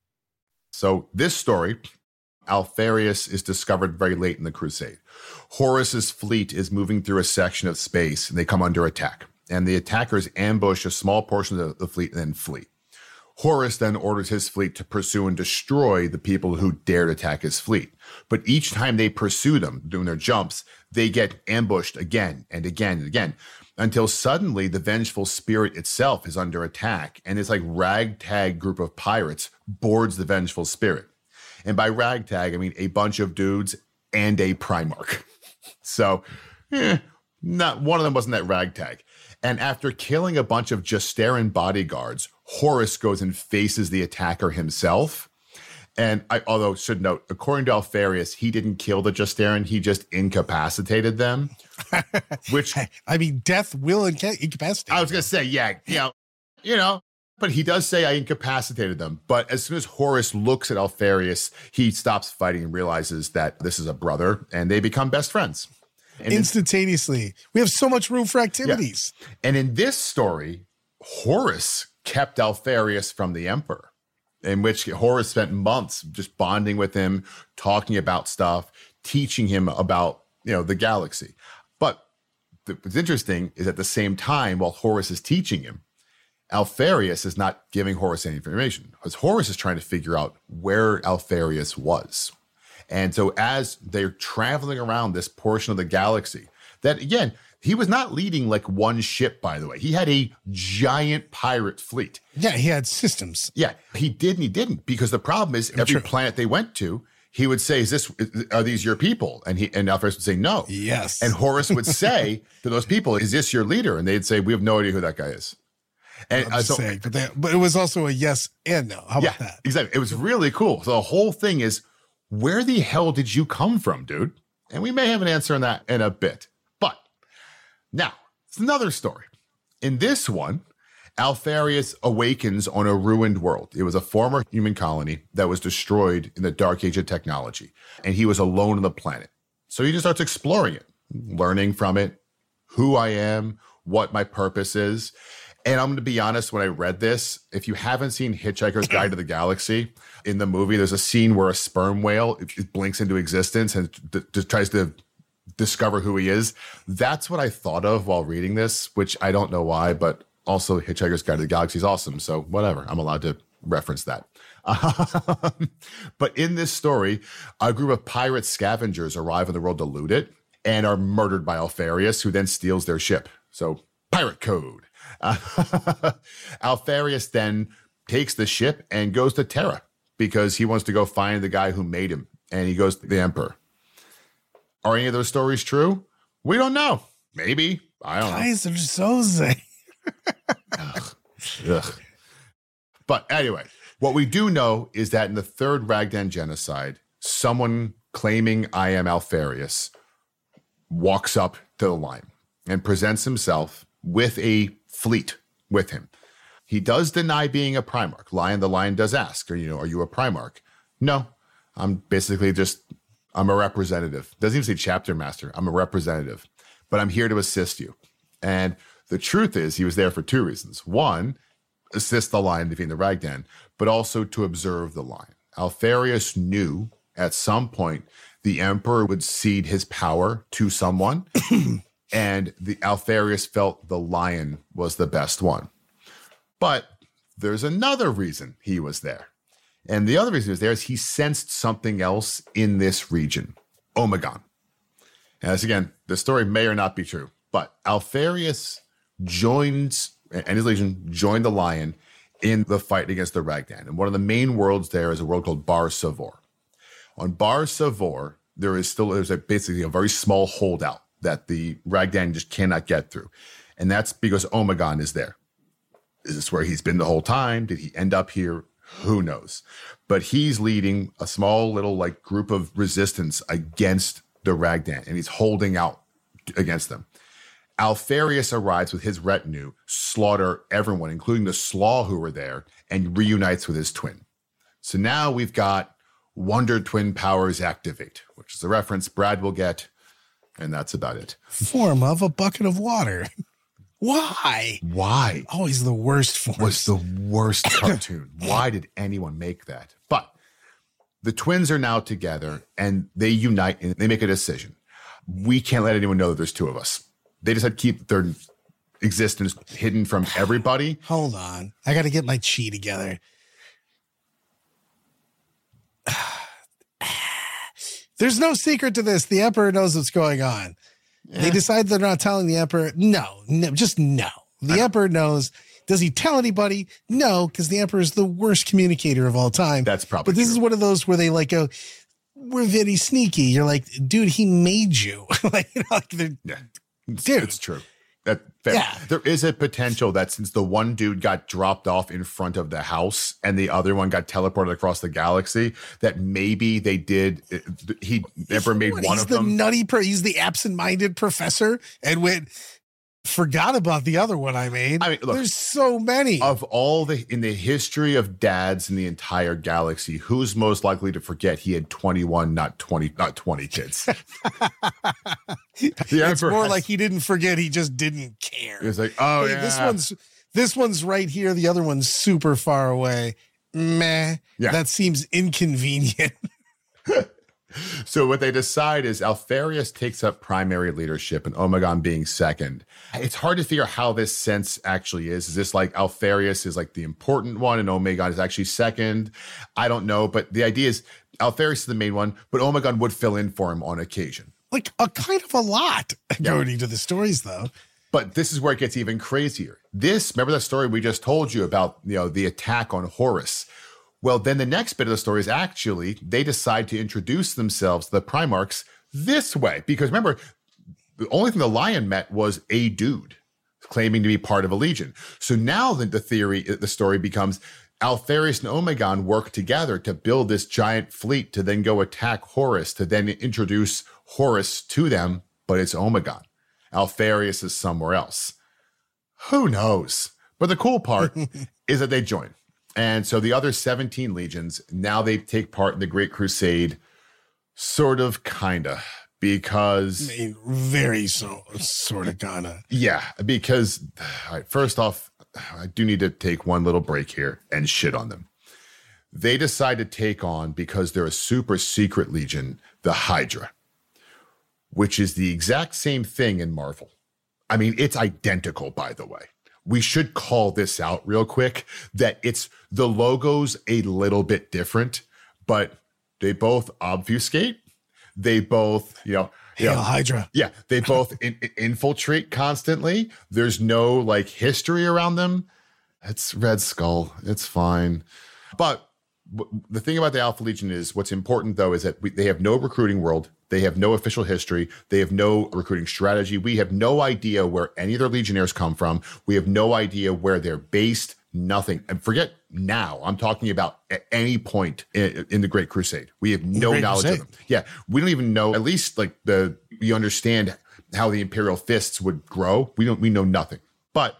So this story, Alpharius is discovered very late in the Crusade. Horus's fleet is moving through a section of space, and they come under attack. And the attackers ambush a small portion of the fleet and then flee. Horus then orders his fleet to pursue and destroy the people who dared attack his fleet. But each time they pursue them, doing their jumps, they get ambushed again and again and again, until suddenly the vengeful spirit itself is under attack, and this like ragtag group of pirates boards the vengeful spirit. And by ragtag, I mean a bunch of dudes and a Primarch. So, eh, not one of them wasn't that ragtag. And after killing a bunch of Justaran bodyguards, Horus goes and faces the attacker himself. And I, although should note, according to Alpharius, he didn't kill the Justaran, he just incapacitated them. Which I mean, death will inca- incapacitate. I was going to say, yeah, you know, you know, but he does say I incapacitated them. But as soon as Horus looks at Alpharius, he stops fighting and realizes that this is a brother, and they become best friends. And instantaneously. We have so much room for activities. Yeah. And in this story, Horus kept Alpharius from the Emperor, in which Horus spent months just bonding with him, talking about stuff, teaching him about, you know, the galaxy. But what's interesting is at the same time, while Horus is teaching him, Alpharius is not giving Horus any information, because Horus is trying to figure out where Alpharius was. And so as they're traveling around this portion of the galaxy, that again, he was not leading like one ship, by the way. He had a giant pirate fleet. Yeah, he had systems. Yeah, he did and he didn't, because the problem is every True. planet they went to, he would say, "Is this? Are these your people?" And he and Alpharius would say, "No." Yes. And Horus would say to those people, "Is this your leader?" And they'd say, "We have no idea who that guy is." And I'm uh, just so, saying, but, they, but it was also a yes and no. How yeah, about that? exactly. It was really cool. So the whole thing is, where the hell did you come from, dude? And we may have an answer on that in a bit. But now, it's another story. In this one, Alpharius awakens on a ruined world. It was a former human colony that was destroyed in the dark age of technology, and he was alone on the planet. So he just starts exploring it, learning from it, who I am, what my purpose is. And I'm going to be honest, when I read this, if you haven't seen Hitchhiker's Guide to the Galaxy, in the movie, there's a scene where a sperm whale it, it blinks into existence and d- d- tries to discover who he is. That's what I thought of while reading this, which I don't know why, but also Hitchhiker's Guide to the Galaxy is awesome. So whatever, I'm allowed to reference that. Um, but in this story, a group of pirate scavengers arrive on the world to loot it and are murdered by Alpharius, who then steals their ship. So pirate code. Uh, Alpharius then takes the ship and goes to Terra because he wants to go find the guy who made him. And he goes to the Emperor. Are any of those stories true? We don't know. Maybe. I don't know. Kaiser Soze. Ugh. Ugh. But anyway, what we do know is that in the third Ragdan genocide, someone claiming I am Alpharius walks up to the line and presents himself with a fleet with him. He does deny being a Primarch. Lion the Lion does ask, or, you know, are you a Primarch? No, I'm basically just, I'm a representative. Doesn't even say chapter master. I'm a representative, but I'm here to assist you. And the truth is he was there for two reasons. One, assist the line defeating the Ragdan, but also to observe the line. Alpharius knew at some point the Emperor would cede his power to someone, and the Alpharius felt the lion was the best one. But there's another reason he was there. And the other reason he was there is he sensed something else in this region, Omegon. And as again, the story may or not be true, but Alpharius joins, and his legion joined the lion in the fight against the Ragdan. And one of the main worlds there is a world called Bar Savor. On Bar Savor, there is still, there's a, basically a very small holdout that the Ragdan just cannot get through. And that's because Omegon is there. Is this where he's been the whole time? Did he end up here? Who knows? But he's leading a small little like group of resistance against the Ragdan, and he's holding out against them. Alpharius arrives with his retinue, slaughter everyone, including the Slaw who were there, and reunites with his twin. So now we've got Wonder Twin powers activate, which is a reference Brad will get, and that's about it. Form of a bucket of water. Why? Why? Always the worst form. Was the worst cartoon. Why did anyone make that? But the twins are now together, and they unite, and they make a decision. We can't let anyone know that there's two of us. They just had to keep their existence hidden from everybody. Hold on. I got to get my chi together. There's no secret to this. The Emperor knows what's going on. Yeah. They decide they're not telling the Emperor. No, no, just no. The Emperor knows. Does he tell anybody? No, because the Emperor is the worst communicator of all time. That's probably But this true. is one of those where they like go, we're very sneaky. You're like, dude, he made you. like, you know, like they're, yeah, it's, dude. It's true. That, fair. Yeah. There is a potential that since the one dude got dropped off in front of the house and the other one got teleported across the galaxy, that maybe they did. He never made what, one he's of the them. Nutty pro, he's the absent-minded professor and went, forgot about the other one I made. I mean, look, there's so many. Of all the in the history of dads in the entire galaxy, who's most likely to forget he had twenty-one, not twenty, not twenty kids? It's more has, like he didn't forget, he just didn't care. It's like, oh hey, yeah, this one's this one's right here, the other one's super far away. Meh. Yeah. That seems inconvenient. So what they decide is Alpharius takes up primary leadership and Omegon being second. It's hard to figure out how this sense actually is. Is this like Alpharius is like the important one and Omegon is actually second? I don't know. But the idea is Alpharius is the main one, but Omegon would fill in for him on occasion. Like a kind of a lot, according to the stories, though. But this is where it gets even crazier. This, remember that story we just told you about, you know, the attack on Horus? Well, then the next bit of the story is actually they decide to introduce themselves, the Primarchs, this way. Because remember, the only thing the Lion met was a dude claiming to be part of a legion. So now the, the theory, the story becomes Alpharius and Omegon work together to build this giant fleet to then go attack Horus, to then introduce Horus to them, but it's Omegon. Alpharius is somewhere else. Who knows? But the cool part is that they join. And so the other seventeen legions, now they take part in the Great Crusade, sort of, kinda, because... I mean, very so, sort of, kinda. Yeah, because, all right, first off, I do need to take one little break here and shit on them. They decide to take on, because they're a super secret legion, the Hydra, which is the exact same thing in Marvel. I mean, it's identical, by the way. We should call this out real quick, that it's the logo's a little bit different, but they both obfuscate. They both, you know, you Hail know, Hydra. Yeah, they both in, infiltrate constantly. There's no like history around them. It's Red Skull. It's fine. But w- the thing about the Alpha Legion is what's important, though, is that we, they have no recruiting world. They have no official history. They have no recruiting strategy. We have no idea where any of their legionnaires come from. We have no idea where they're based. Nothing. And forget now. I'm talking about at any point in, in the Great Crusade. We have no Great knowledge Crusade. of them. Yeah. We don't even know, at least like the, you understand how the Imperial fists would grow. We don't, we know nothing. But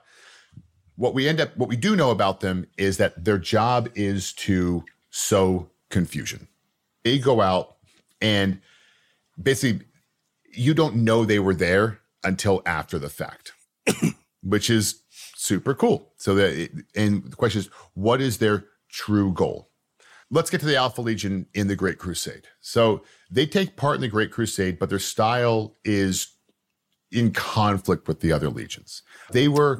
what we end up, what we do know about them is that their job is to sow confusion. They go out and basically, you don't know they were there until after the fact, which is super cool. So that, it, and the question is, what is their true goal? Let's get to the Alpha Legion in the Great Crusade. So they take part in the Great Crusade, but their style is in conflict with the other legions. They were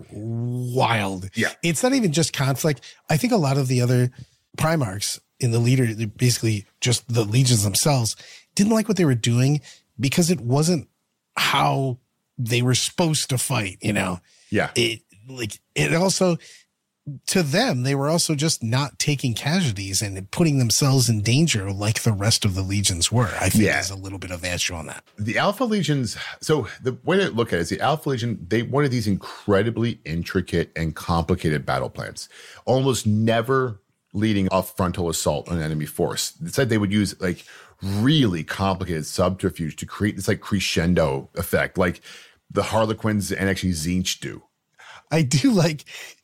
Wild. Yeah. It's not even just conflict. I think a lot of the other Primarchs in the leader, basically just the legions themselves, didn't like what they were doing because it wasn't how they were supposed to fight, you know? Yeah. It like it also, to them, they were also just not taking casualties and putting themselves in danger like the rest of the legions were. I think Yeah. there's a little bit of answer on that. The Alpha Legions, so the way to look at it is the Alpha Legion, they wanted these incredibly intricate and complicated battle plans, almost never leading a frontal assault on an enemy force. It said they would use like really complicated subterfuge to create this like crescendo effect, like the Harlequins and actually Tzeentch do. I do like,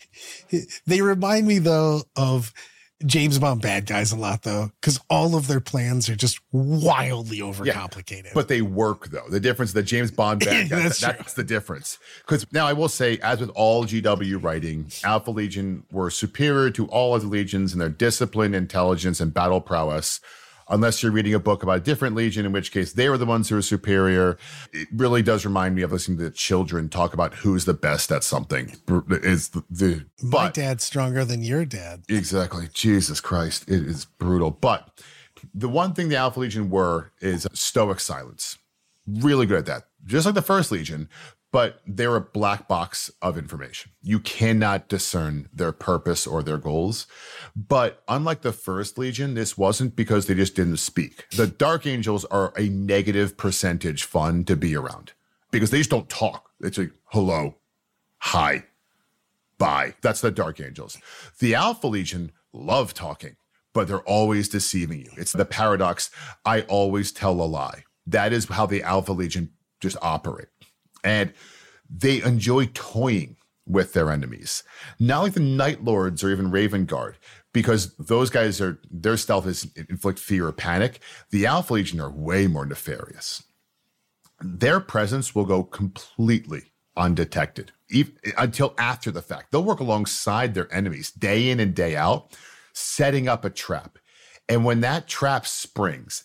they remind me though of James Bond bad guys a lot though, because all of their plans are just wildly overcomplicated. But they work though. The difference, the James Bond bad guy, That's that, that's the difference. Because now I will say, as with all G W writing, Alpha Legion were superior to all other legions in their discipline, intelligence, and battle prowess. Unless you're reading a book about a different legion, in which case they were the ones who were superior. It really does remind me of listening to children talk about who's the best at something. Is the, the My but dad's stronger than your dad. exactly, Jesus Christ, it is brutal. But the one thing the Alpha Legion were is stoic silence. Really good at that, just like the First Legion. But they're a black box of information. You cannot discern their purpose or their goals. But unlike the First Legion, this wasn't because they just didn't speak. The Dark Angels are a negative percentage fun to be around because they just don't talk. It's like, hello, hi, bye. That's the Dark Angels. The Alpha Legion love talking, but they're always deceiving you. It's the paradox. I always tell a lie. That is how the Alpha Legion just operate. And they enjoy toying with their enemies. Not like the Night Lords or even Raven Guard, because those guys are, their stealth is inflict fear or panic. The Alpha Legion are way more nefarious. Their presence will go completely undetected even, until after the fact. They'll work alongside their enemies day in and day out, setting up a trap. And when that trap springs,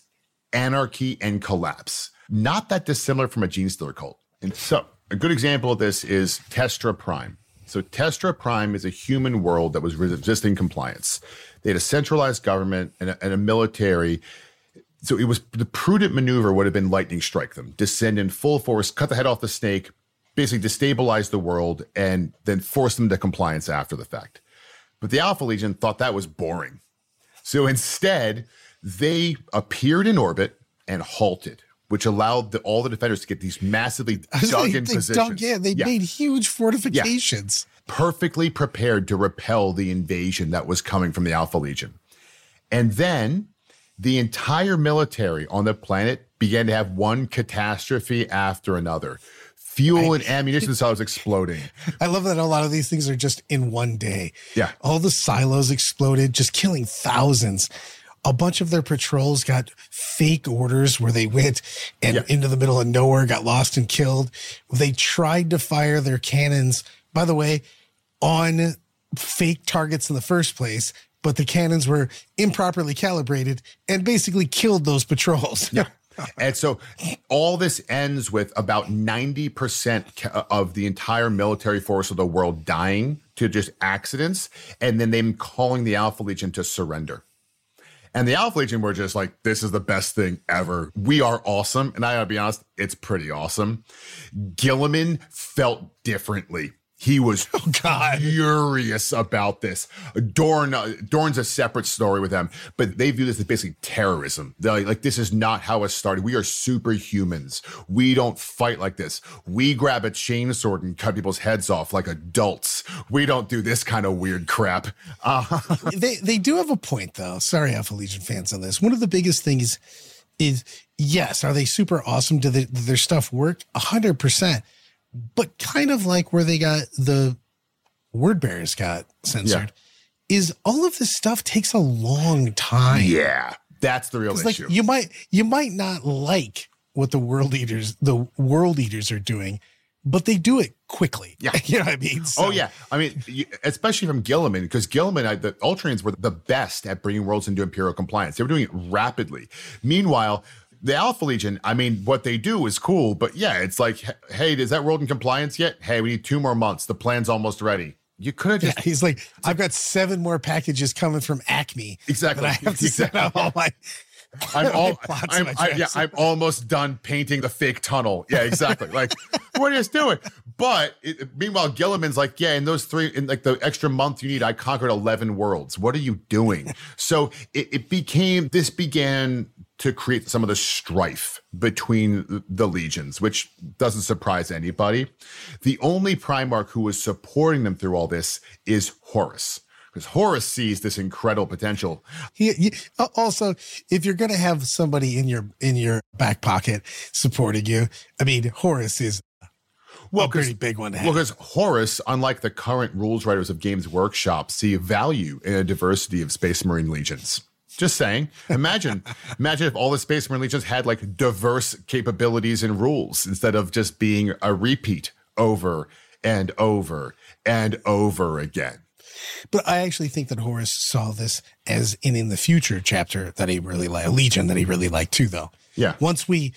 anarchy and collapse. Not that dissimilar from a gene stealer cult. And so a good example of this is Testra Prime. So Testra Prime is a human world that was resisting compliance. They had a centralized government and a, and a military. So it was the prudent maneuver would have been lightning strike them, descend in full force, cut the head off the snake, basically destabilize the world, and then force them to compliance after the fact. But the Alpha Legion thought that was boring. So instead, they appeared in orbit and halted, which allowed the, all the defenders to get these massively dug in they positions. Dug in. They yeah. made huge fortifications. Yeah. Perfectly prepared to repel the invasion that was coming from the Alpha Legion. And then the entire military on the planet began to have one catastrophe after another. Fuel and ammunition cells exploding. I love that a lot of these things are just in one day. Yeah. All the silos exploded, just killing thousands. A bunch of their patrols got fake orders where they went and yeah. into the middle of nowhere, got lost and killed. They tried to fire their cannons, by the way, on fake targets in the first place, but the cannons were improperly calibrated and basically killed those patrols. Yeah. And so all this ends with about ninety percent of the entire military force of the world dying to just accidents, and then them calling the Alpha Legion to surrender. And the Alpha Legion were just like, this is the best thing ever. We are awesome. And I gotta be honest, it's pretty awesome. Guilliman felt differently. He was oh, God. furious about this. Dorn, uh, Dorn's a separate story with them, but they view this as basically terrorism. They're like, like, this is not how it started. We are superhumans. We don't fight like this. We grab a chainsaw and cut people's heads off like adults. We don't do this kind of weird crap. Uh, they they do have a point, though. Sorry, Alpha Legion fans on this. One of the biggest things is, yes, are they super awesome? Do, they, do their stuff work? A hundred percent. But kind of like where they got the word bearers got censored, yeah. is all of this stuff takes a long time. Yeah, that's the real issue. Like you might you might not like what the world eaters the world eaters are doing, but they do it quickly. Yeah, you know what I mean. So, oh yeah, I mean, especially from Guilliman, because Guilliman, I, the Ultramarines were the best at bringing worlds into Imperial compliance. They were doing it rapidly. Meanwhile, the Alpha Legion, I mean, what they do is cool, but yeah, it's like, hey, is that world in compliance yet? Hey, we need two more months. The plan's almost ready. You could have just. Yeah, he's like, I've got seven more packages coming from Acme. Exactly. That I have to exactly. set up all my. I'm all. I'm, I, yeah, I'm almost done painting the fake tunnel. Yeah, exactly. Like, what are you doing? But it, meanwhile, Guilliman's like, yeah, in those three, in like the extra month you need, I conquered eleven worlds. What are you doing? So it, it became. This began to create some of the strife between the legions, which doesn't surprise anybody. The only Primarch who was supporting them through all this is Horus, because Horus sees this incredible potential. He, he, also, if you're going to have somebody in your in your back pocket supporting you, I mean, Horus is well, a pretty big one to have. Well, because Horus, unlike the current rules writers of Games Workshop, see value in a diversity of Space Marine legions. Just saying. Imagine, imagine if all the Space Marine legions had like diverse capabilities and rules instead of just being a repeat over and over and over again. But I actually think that Horus saw this as in in the future chapter that he really liked, a legion that he really liked too, though. Yeah. Once we,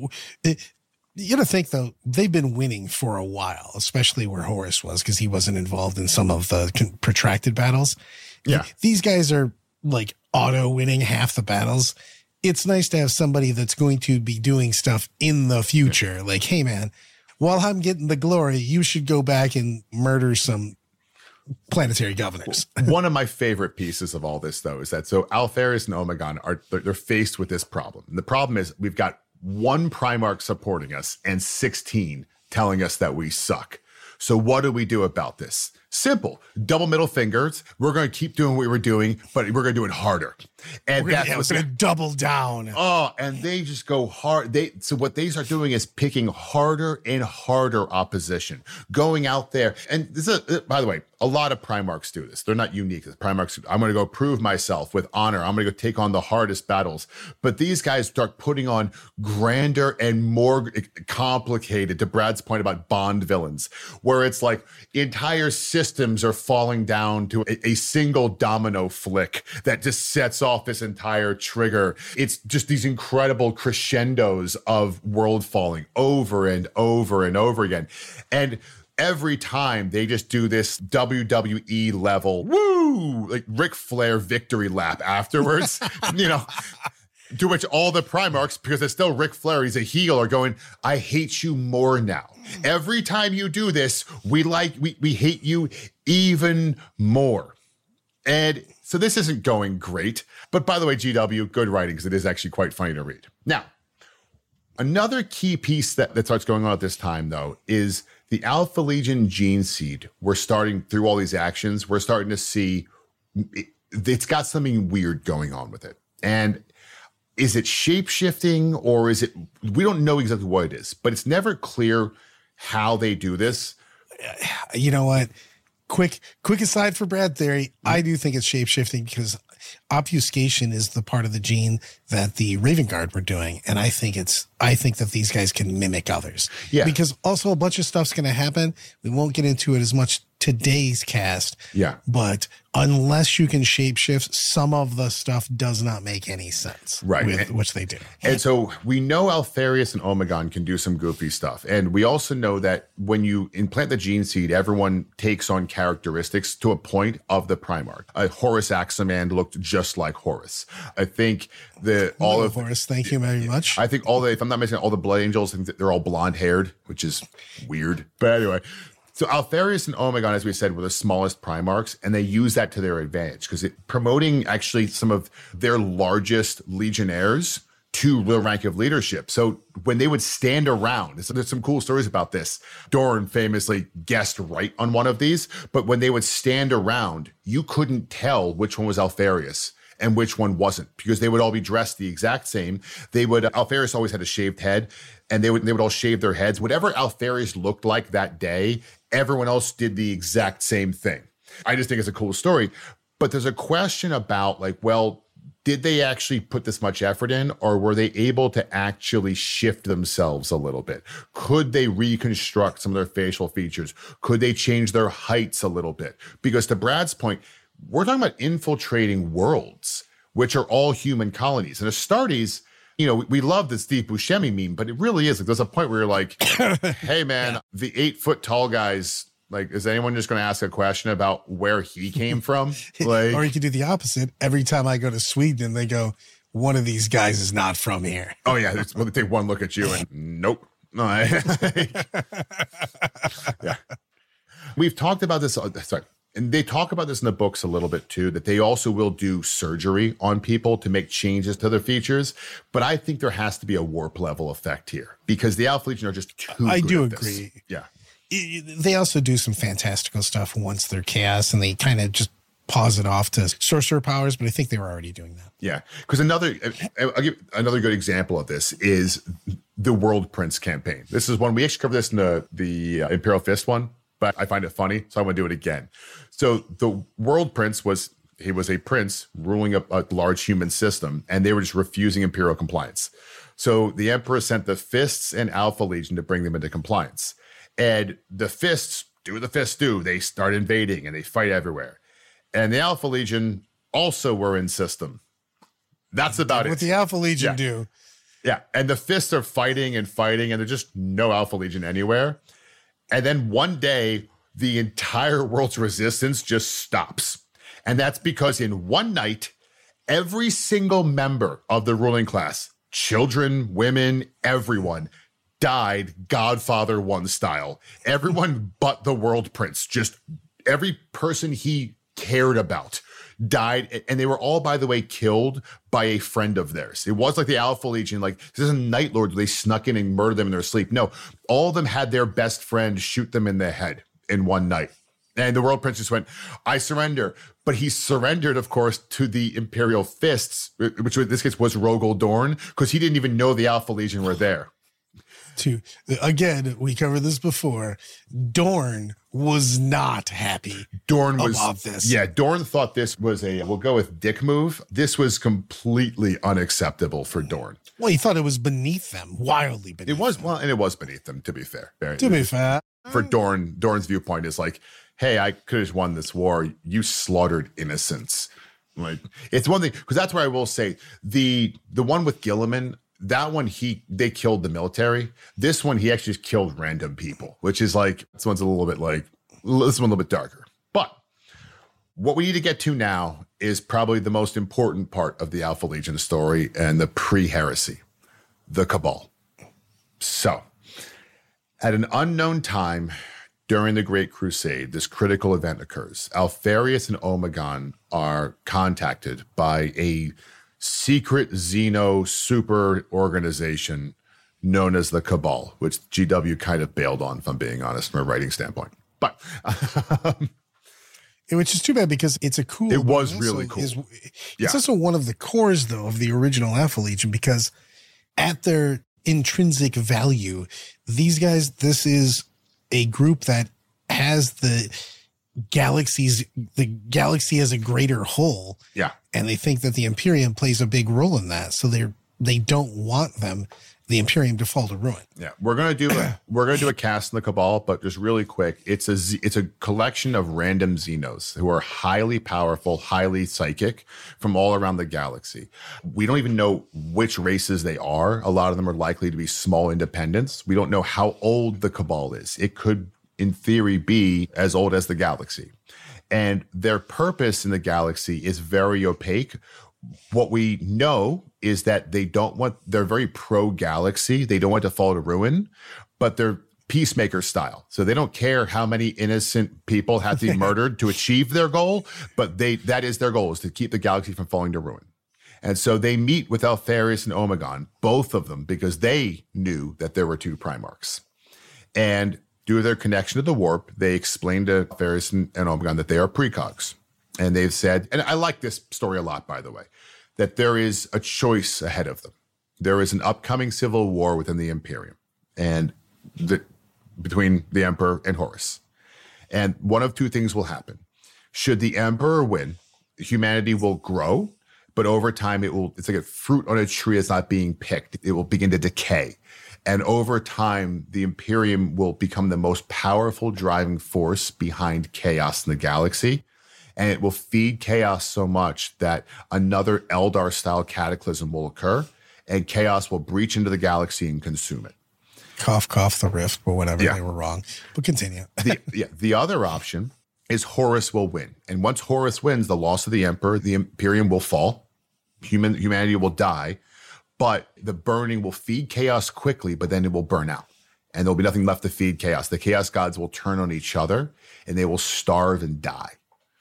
it, you got to think though, they've been winning for a while, especially where Horus was, because he wasn't involved in some of the protracted battles. Yeah. These guys are like auto winning half the battles. It's nice to have somebody that's going to be doing stuff in the future. Yeah. Like, hey man, while I'm getting the glory, you should go back and murder some planetary governors. One of my favorite pieces of all this, though, is that so Alferes and Omegon are they're, they're faced with this problem. And the problem is we've got one Primarch supporting us and sixteen telling us that we suck. So what do we do about this? Simple. Double middle fingers. We're going to keep doing what we're doing, but we're going to do it harder. And we're that's gonna, what's going to double down. Oh, and they just go hard. They so what they start doing is picking harder and harder opposition, going out there. And this is, a, by the way, a lot of Primarchs do this. They're not unique. Primarchs, I'm going to go prove myself with honor. I'm going to go take on the hardest battles. But these guys start putting on grander and more complicated, to Brad's point about Bond villains, where it's like entire systems are falling down to a, a single domino flick that just sets off this entire trigger. It's just these incredible crescendos of world falling over and over and over again. And every time they just do this W W E level, woo, like Ric Flair victory lap afterwards, you know, to which all the Primarchs, because it's still Ric Flair, he's a heel, are going, I hate you more now. Every time you do this, we like, we, we hate you even more. And so this isn't going great. But by the way, G W, good writing, because it is actually quite funny to read. Now, another key piece that, that starts going on at this time, though, is the Alpha Legion gene seed. We're starting through all these actions. We're starting to see it, it's got something weird going on with it. And is it shape-shifting or is it, we don't know exactly what it is, but it's never clear how they do this. You know what? Quick, quick aside for Brad Theory, mm-hmm. I do think it's shape-shifting because obfuscation is the part of the gene that the Raven Guard were doing. And I think it's, I think that these guys can mimic others. Yeah. Because also a bunch of stuff's going to happen. We won't get into it as much today's cast. Yeah. But unless you can shapeshift, some of the stuff does not make any sense. Right. With, which they do. And so we know Alfarius and Omegon can do some goofy stuff. And we also know that when you implant the gene seed, everyone takes on characteristics to a point of the Primarch. Uh, Horus Axeman looked just like Horus. I think the all Hello, of Horus, thank you very much. I think all the, if I'm not missing all the Blood Angels, I think that they're all blonde haired, which is weird. But anyway. So Alfarius and Omegon, as we said, were the smallest Primarchs, and they use that to their advantage because it promoting actually some of their largest legionnaires to the rank of leadership. So when they would stand around, so there's some cool stories about this. Dorn famously guessed right on one of these, but when they would stand around, you couldn't tell which one was Alfarius and which one wasn't, because they would all be dressed the exact same. They would, Alfarius always had a shaved head, and they would they would all shave their heads. Whatever Alfarius looked like that day, everyone else did the exact same thing. I just think it's a cool story. But there's a question about, like, well, did they actually put this much effort in, or were they able to actually shift themselves a little bit? Could they reconstruct some of their facial features? Could they change their heights a little bit? Because to Brad's point, we're talking about infiltrating worlds, which are all human colonies. And Astartes, you know, we, we love the Steve Buscemi meme, but it really is. Like, there's a point where you're like, hey, man, yeah. the eight foot tall guys, like, is anyone just going to ask a question about where he came from? Like, or you could do the opposite. Every time I go to Sweden, they go, one of these guys is not from here. Oh, yeah. Well, they take one look at you and nope. No, I, yeah. We've talked about this. Sorry. And they talk about this in the books a little bit too, that they also will do surgery on people to make changes to their features. But I think there has to be a warp level effect here because the Alpha Legion are just too I good do at agree. This. Yeah. They also do some fantastical stuff once they're chaos, and they kind of just pause it off to sorcerer powers, but I think they were already doing that. Yeah. Because another, I'll give another good example of this is the World Prince campaign. This is one, we actually covered this in the, the uh, Imperial Fist one, but I find it funny, so I'm going to do it again. So the World Prince was, he was a prince ruling a, a large human system, and they were just refusing Imperial compliance. So the Emperor sent the Fists and Alpha Legion to bring them into compliance. And the Fists do what the Fists do. They start invading, and they fight everywhere. And the Alpha Legion also were in system. That's about it. What the Alpha Legion yeah. do. Yeah, and the Fists are fighting and fighting, and there's just no Alpha Legion anywhere. And then one day, the entire world's resistance just stops. And that's because in one night, every single member of the ruling class, children, women, everyone, died Godfather one style. Everyone but the World Prince, just every person he cared about died. And they were all, by the way, killed by a friend of theirs. It was like the Alpha Legion, like this is a Night Lord where they snuck in and murdered them in their sleep. No, all of them had their best friend shoot them in the head in one night. And the World Prince just went, I surrender. But he surrendered, of course, to the Imperial Fists, which in this case was Rogel Dorn, because he didn't even know the Alpha Legion were there. To again, we covered this before. Dorn was not happy. Dorn was about this. Yeah, Dorn thought this was a we'll go with dick move. This was completely unacceptable for Dorn. Well, he thought it was beneath them, wildly beneath. It was them. well, and it was beneath them. To be fair, to be fair, for Dorn, Dorn's viewpoint is like, hey, I could have won this war. You slaughtered innocents. Like, it's one thing, because that's where I will say the the one with Guilliman, that one, he they killed the military. This one, he actually just killed random people, which is like, this one's a little bit like, this one a little bit darker. But what we need to get to now is probably the most important part of the Alpha Legion story and the pre-heresy, the Cabal. So, at an unknown time during the Great Crusade, this critical event occurs. Alpharius and Omegon are contacted by a secret Xeno super organization known as the Cabal, which G W kind of bailed on, if I'm being honest, from a writing standpoint. But um, which is too bad because it's a cool. It was really cool. Is, it's yeah. also one of the cores, though, of the original Alpha Legion, because at their intrinsic value, these guys, this is a group that has the galaxies, the galaxy as a greater whole. Yeah. And they think that the Imperium plays a big role in that. So they're, they don't want them, the Imperium, to fall to ruin. Yeah. We're going to do, a, we're going to do a cast in the Cabal, but just really quick, it's a, it's a collection of random Xenos who are highly powerful, highly psychic from all around the galaxy. We don't even know which races they are. A lot of them are likely to be small independents. We don't know how old the Cabal is. It could, in theory, be as old as the galaxy. And their purpose in the galaxy is very opaque. What we know is that they don't want, they're very pro-galaxy. They don't want to fall to ruin, but they're peacemaker style. So they don't care how many innocent people have to be murdered to achieve their goal, but they that is their goal, is to keep the galaxy from falling to ruin. And so they meet with Alpharius and Omegon, both of them, because they knew that there were two Primarchs. And due to their connection to the warp, they explained to Alpharius and, and Omegon that they are precogs. And they've said, and I like this story a lot, by the way, that there is a choice ahead of them. There is an upcoming civil war within the Imperium and the, between the Emperor and Horus. And one of two things will happen. Should the Emperor win, humanity will grow, but over time it will, it's like a fruit on a tree that's not being picked. It will begin to decay. And over time, the Imperium will become the most powerful driving force behind chaos in the galaxy. And it will feed chaos so much that another Eldar-style cataclysm will occur, and chaos will breach into the galaxy and consume it. Cough, cough, the rift, but whatever, yeah. They were wrong. But continue. the, yeah, the other option is Horus will win. And once Horus wins, the loss of the Emperor, the Imperium will fall. Human Humanity will die. But the burning will feed chaos quickly, but then it will burn out. And there'll be nothing left to feed chaos. The chaos gods will turn on each other, and they will starve and die.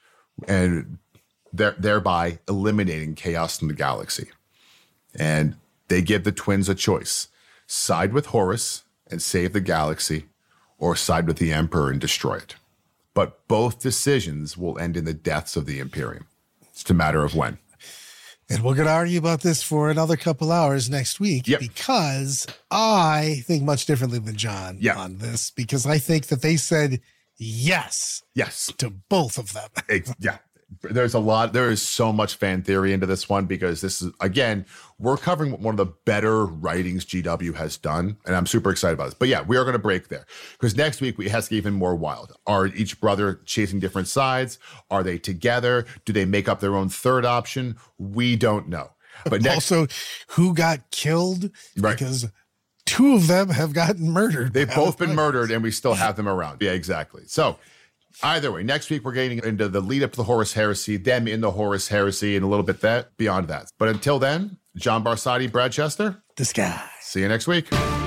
And there, thereby eliminating chaos in the galaxy. And they give the twins a choice. Side with Horus and save the galaxy, or side with the Emperor and destroy it. But both decisions will end in the deaths of the Imperium. It's a matter of when. And we're going to argue about this for another couple hours next week, yep. Because I think much differently than John yep. on this, because I think that they said yes. Yes. To both of them. it, yeah. There's a lot. There is so much fan theory into this one, because this is, again, we're covering one of the better writings G W has done. And I'm super excited about this. But yeah, we are going to break there, because next week we has to get even more wild. Are each brother chasing different sides? Are they together? Do they make up their own third option? We don't know. But next, also, who got killed? Right. Because two of them have gotten murdered. They've both been murdered, and we still have them around. Yeah, exactly. So either way, next week we're getting into the lead up to the Horus Heresy, them in the Horus Heresy, and a little bit that beyond that. But until then, John Barsotti, Brad Chester. This guy. See you next week.